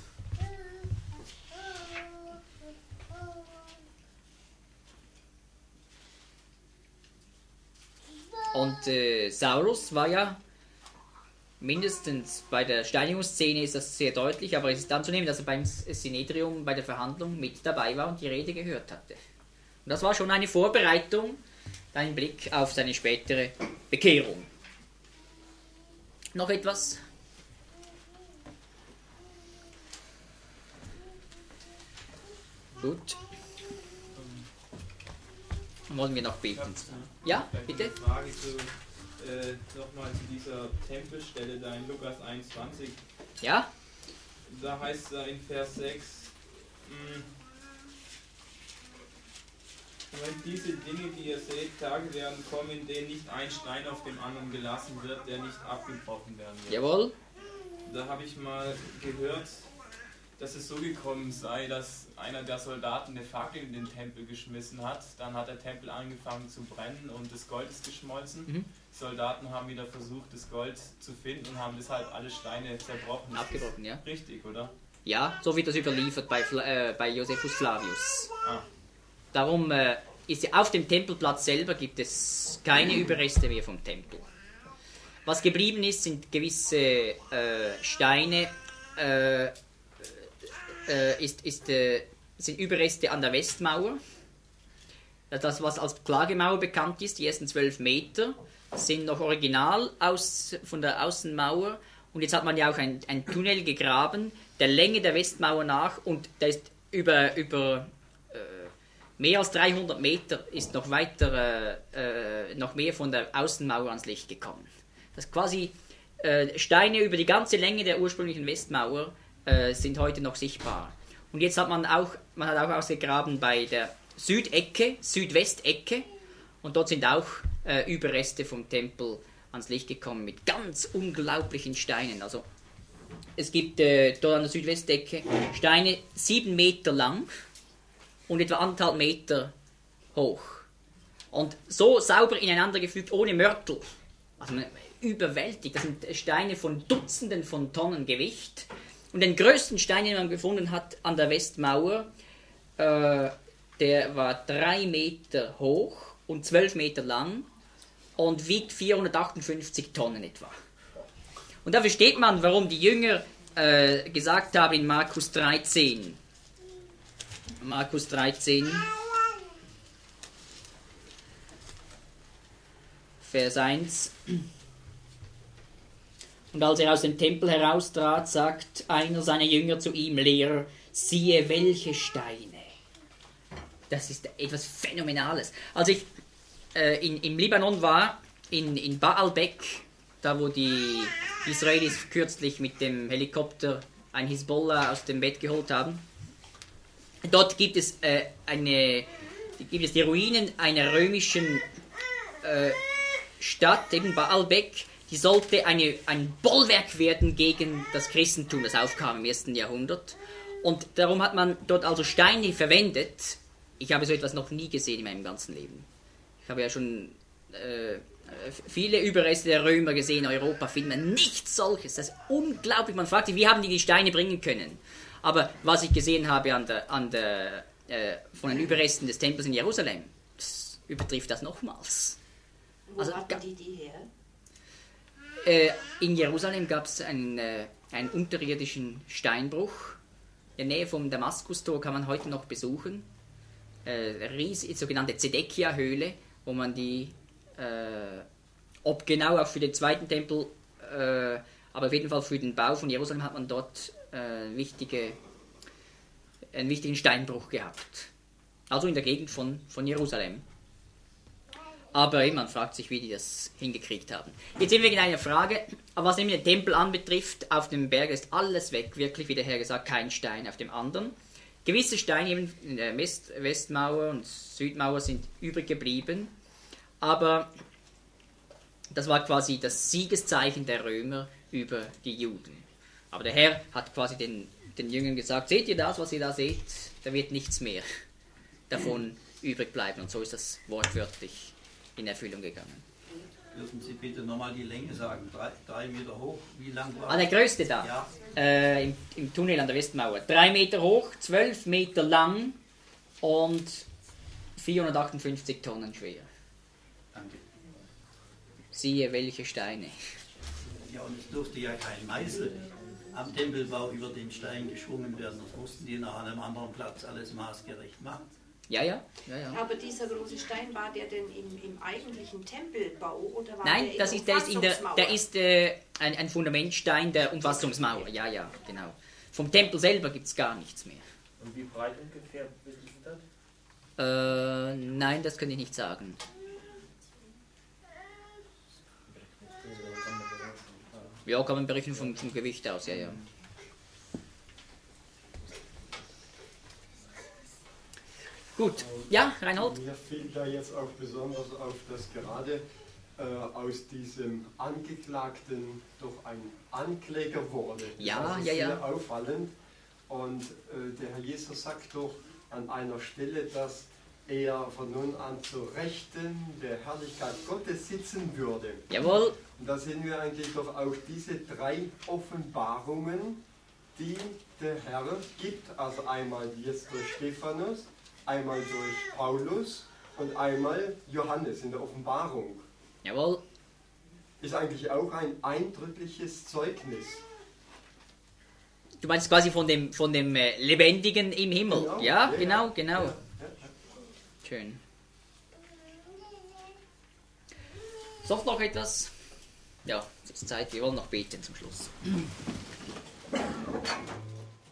Und äh, Saulus war ja mindestens bei der Steinigungsszene ist das sehr deutlich, aber es ist anzunehmen, dass er beim Synedrium bei der Verhandlung mit dabei war und die Rede gehört hatte. Und das war schon eine Vorbereitung, ein Blick auf seine spätere Bekehrung. Noch etwas? Gut. Dann wollen wir noch beten. Ja, bitte? Eine Frage zu, äh, nochmal zu dieser Tempelstelle da in Lukas einundzwanzig. Ja? Da heißt es in Vers sechs, mh, wenn diese Dinge, die ihr seht, Tage werden kommen, in denen nicht ein Stein auf dem anderen gelassen wird, der nicht abgebrochen werden wird. Jawohl. Da habe ich mal gehört, dass es so gekommen sei, dass einer der Soldaten eine Fackel in den Tempel geschmissen hat. Dann hat der Tempel angefangen zu brennen und das Gold ist geschmolzen. Mhm. Die Soldaten haben wieder versucht, das Gold zu finden und haben deshalb alle Steine zerbrochen. Abgebrochen, ja. Richtig, oder? Ja, so wird das überliefert bei, äh, bei Josephus Flavius. Ah. Darum äh, ist ja auf dem Tempelplatz selber gibt es keine Überreste mehr vom Tempel. Was geblieben ist, sind gewisse äh, Steine, äh, äh, ist, ist, äh, sind Überreste an der Westmauer. Das, was als Klagemauer bekannt ist, die ersten zwölf Meter, sind noch original aus, von der Außenmauer. Und jetzt hat man ja auch ein, ein Tunnel gegraben, der Länge der Westmauer nach, und da ist über, über äh, mehr als dreihundert Meter ist noch weiter, äh, noch mehr von der Außenmauer ans Licht gekommen. Das ist quasi äh, Steine über die ganze Länge der ursprünglichen Westmauer äh, sind heute noch sichtbar. Und jetzt hat man auch, man hat auch ausgegraben bei der Südecke, Südwestecke, und dort sind auch äh, Überreste vom Tempel ans Licht gekommen mit ganz unglaublichen Steinen. Also es gibt äh, dort an der Südwestecke Steine sieben Meter lang und etwa anderthalb Meter hoch. Und so sauber ineinander gefügt, ohne Mörtel. Also überwältigt. Das sind Steine von Dutzenden von Tonnen Gewicht. Und den größten Stein, den man gefunden hat an der Westmauer, äh, der war drei Meter hoch und zwölf Meter lang und wiegt vierhundertachtundfünfzig Tonnen etwa. Und da versteht man, warum die Jünger äh, gesagt haben in Markus dreizehn, Markus dreizehn, Vers eins. Und als er aus dem Tempel heraustrat, sagt einer seiner Jünger zu ihm, Lehrer, siehe welche Steine. Das ist etwas Phänomenales. Als ich äh, in, im Libanon war, in, in Baalbek, da wo die Israelis kürzlich mit dem Helikopter ein Hisbollah aus dem Bett geholt haben, dort gibt es, äh, eine, gibt es die Ruinen einer römischen äh, Stadt, eben Baalbek. Die sollte eine, ein Bollwerk werden gegen das Christentum, das aufkam im ersten Jahrhundert. Und darum hat man dort also Steine verwendet. Ich habe so etwas noch nie gesehen in meinem ganzen Leben. Ich habe ja schon äh, viele Überreste der Römer gesehen. In Europa findet man nichts solches. Das ist unglaublich. Man fragt sich, wie haben die die Steine bringen können? Aber was ich gesehen habe an der, an der, äh, von den Überresten des Tempels in Jerusalem, das übertrifft das nochmals. Wo Also, hatten die die her? Äh, in Jerusalem gab es einen, äh, einen unterirdischen Steinbruch. In der Nähe vom Damaskustor kann man heute noch besuchen. Äh, riesig, sogenannte Zedekia-Höhle, wo man die, äh, ob genau auch für den zweiten Tempel äh, aber auf jeden Fall für den Bau von Jerusalem hat man dort äh, wichtige, einen wichtigen Steinbruch gehabt. Also in der Gegend von, von Jerusalem. Aber man fragt sich, wie die das hingekriegt haben. Jetzt sind wir in einer Frage, aber was nämlich den Tempel anbetrifft, auf dem Berg ist alles weg, wirklich, wie der Herr gesagt, kein Stein auf dem anderen. Gewisse Steine eben in der West, Westmauer und Südmauer sind übrig geblieben, aber das war quasi das Siegeszeichen der Römer über die Juden. Aber der Herr hat quasi den, den Jüngern gesagt, seht ihr das, was ihr da seht? Da wird nichts mehr davon übrig bleiben. Und so ist das wortwörtlich in Erfüllung gegangen. Dürfen Sie bitte nochmal die Länge sagen? Drei, drei Meter hoch, wie lang war Ah, der größte da, Ja. äh, im, im Tunnel an der Westmauer. Drei Meter hoch, zwölf Meter lang und vierhundertachtundfünfzig Tonnen schwer. Danke. Siehe, welche Steine. Ja, und es durfte ja kein Meißel am Tempelbau über den Stein geschwungen werden. Das mussten die nach einem anderen Platz alles maßgerecht machen. Ja, ja, ja, ja. Aber dieser große Stein, war der denn im, im eigentlichen Tempelbau oder war Nein, der in das der ist, der ist, in der, Umfassungsmauer? der ist äh, ein, ein Fundamentstein der Umfassungsmauer. Ja, ja, genau. Vom Tempel selber gibt es gar nichts mehr. Und wie breit ungefähr, wissen Sie das? Äh, nein, das kann ich nicht sagen. Ja, kann man berechnen vom, vom Gewicht aus, ja, ja. Gut, ja, Reinhold? Mir fiel da jetzt auch besonders auf, dass gerade äh, aus diesem Angeklagten doch ein Ankläger wurde. Ja, das ist ja, sehr ja. auffallend. Und äh, der Herr Jesus sagt doch an einer Stelle, dass er von nun an zur Rechten der Herrlichkeit Gottes sitzen würde. Jawohl. Und da sehen wir eigentlich doch auch diese drei Offenbarungen, die der Herr gibt. Also einmal jetzt durch Stephanus, einmal durch Paulus und einmal Johannes in der Offenbarung. Jawohl. Ist eigentlich auch ein eindrückliches Zeugnis. Du meinst quasi von dem, von dem äh, Lebendigen im Himmel. Genau, Ja, ja, genau, ja. genau. Ja, ja. Schön. Sonst noch etwas? Ja, es ist Zeit, wir wollen noch beten zum Schluss.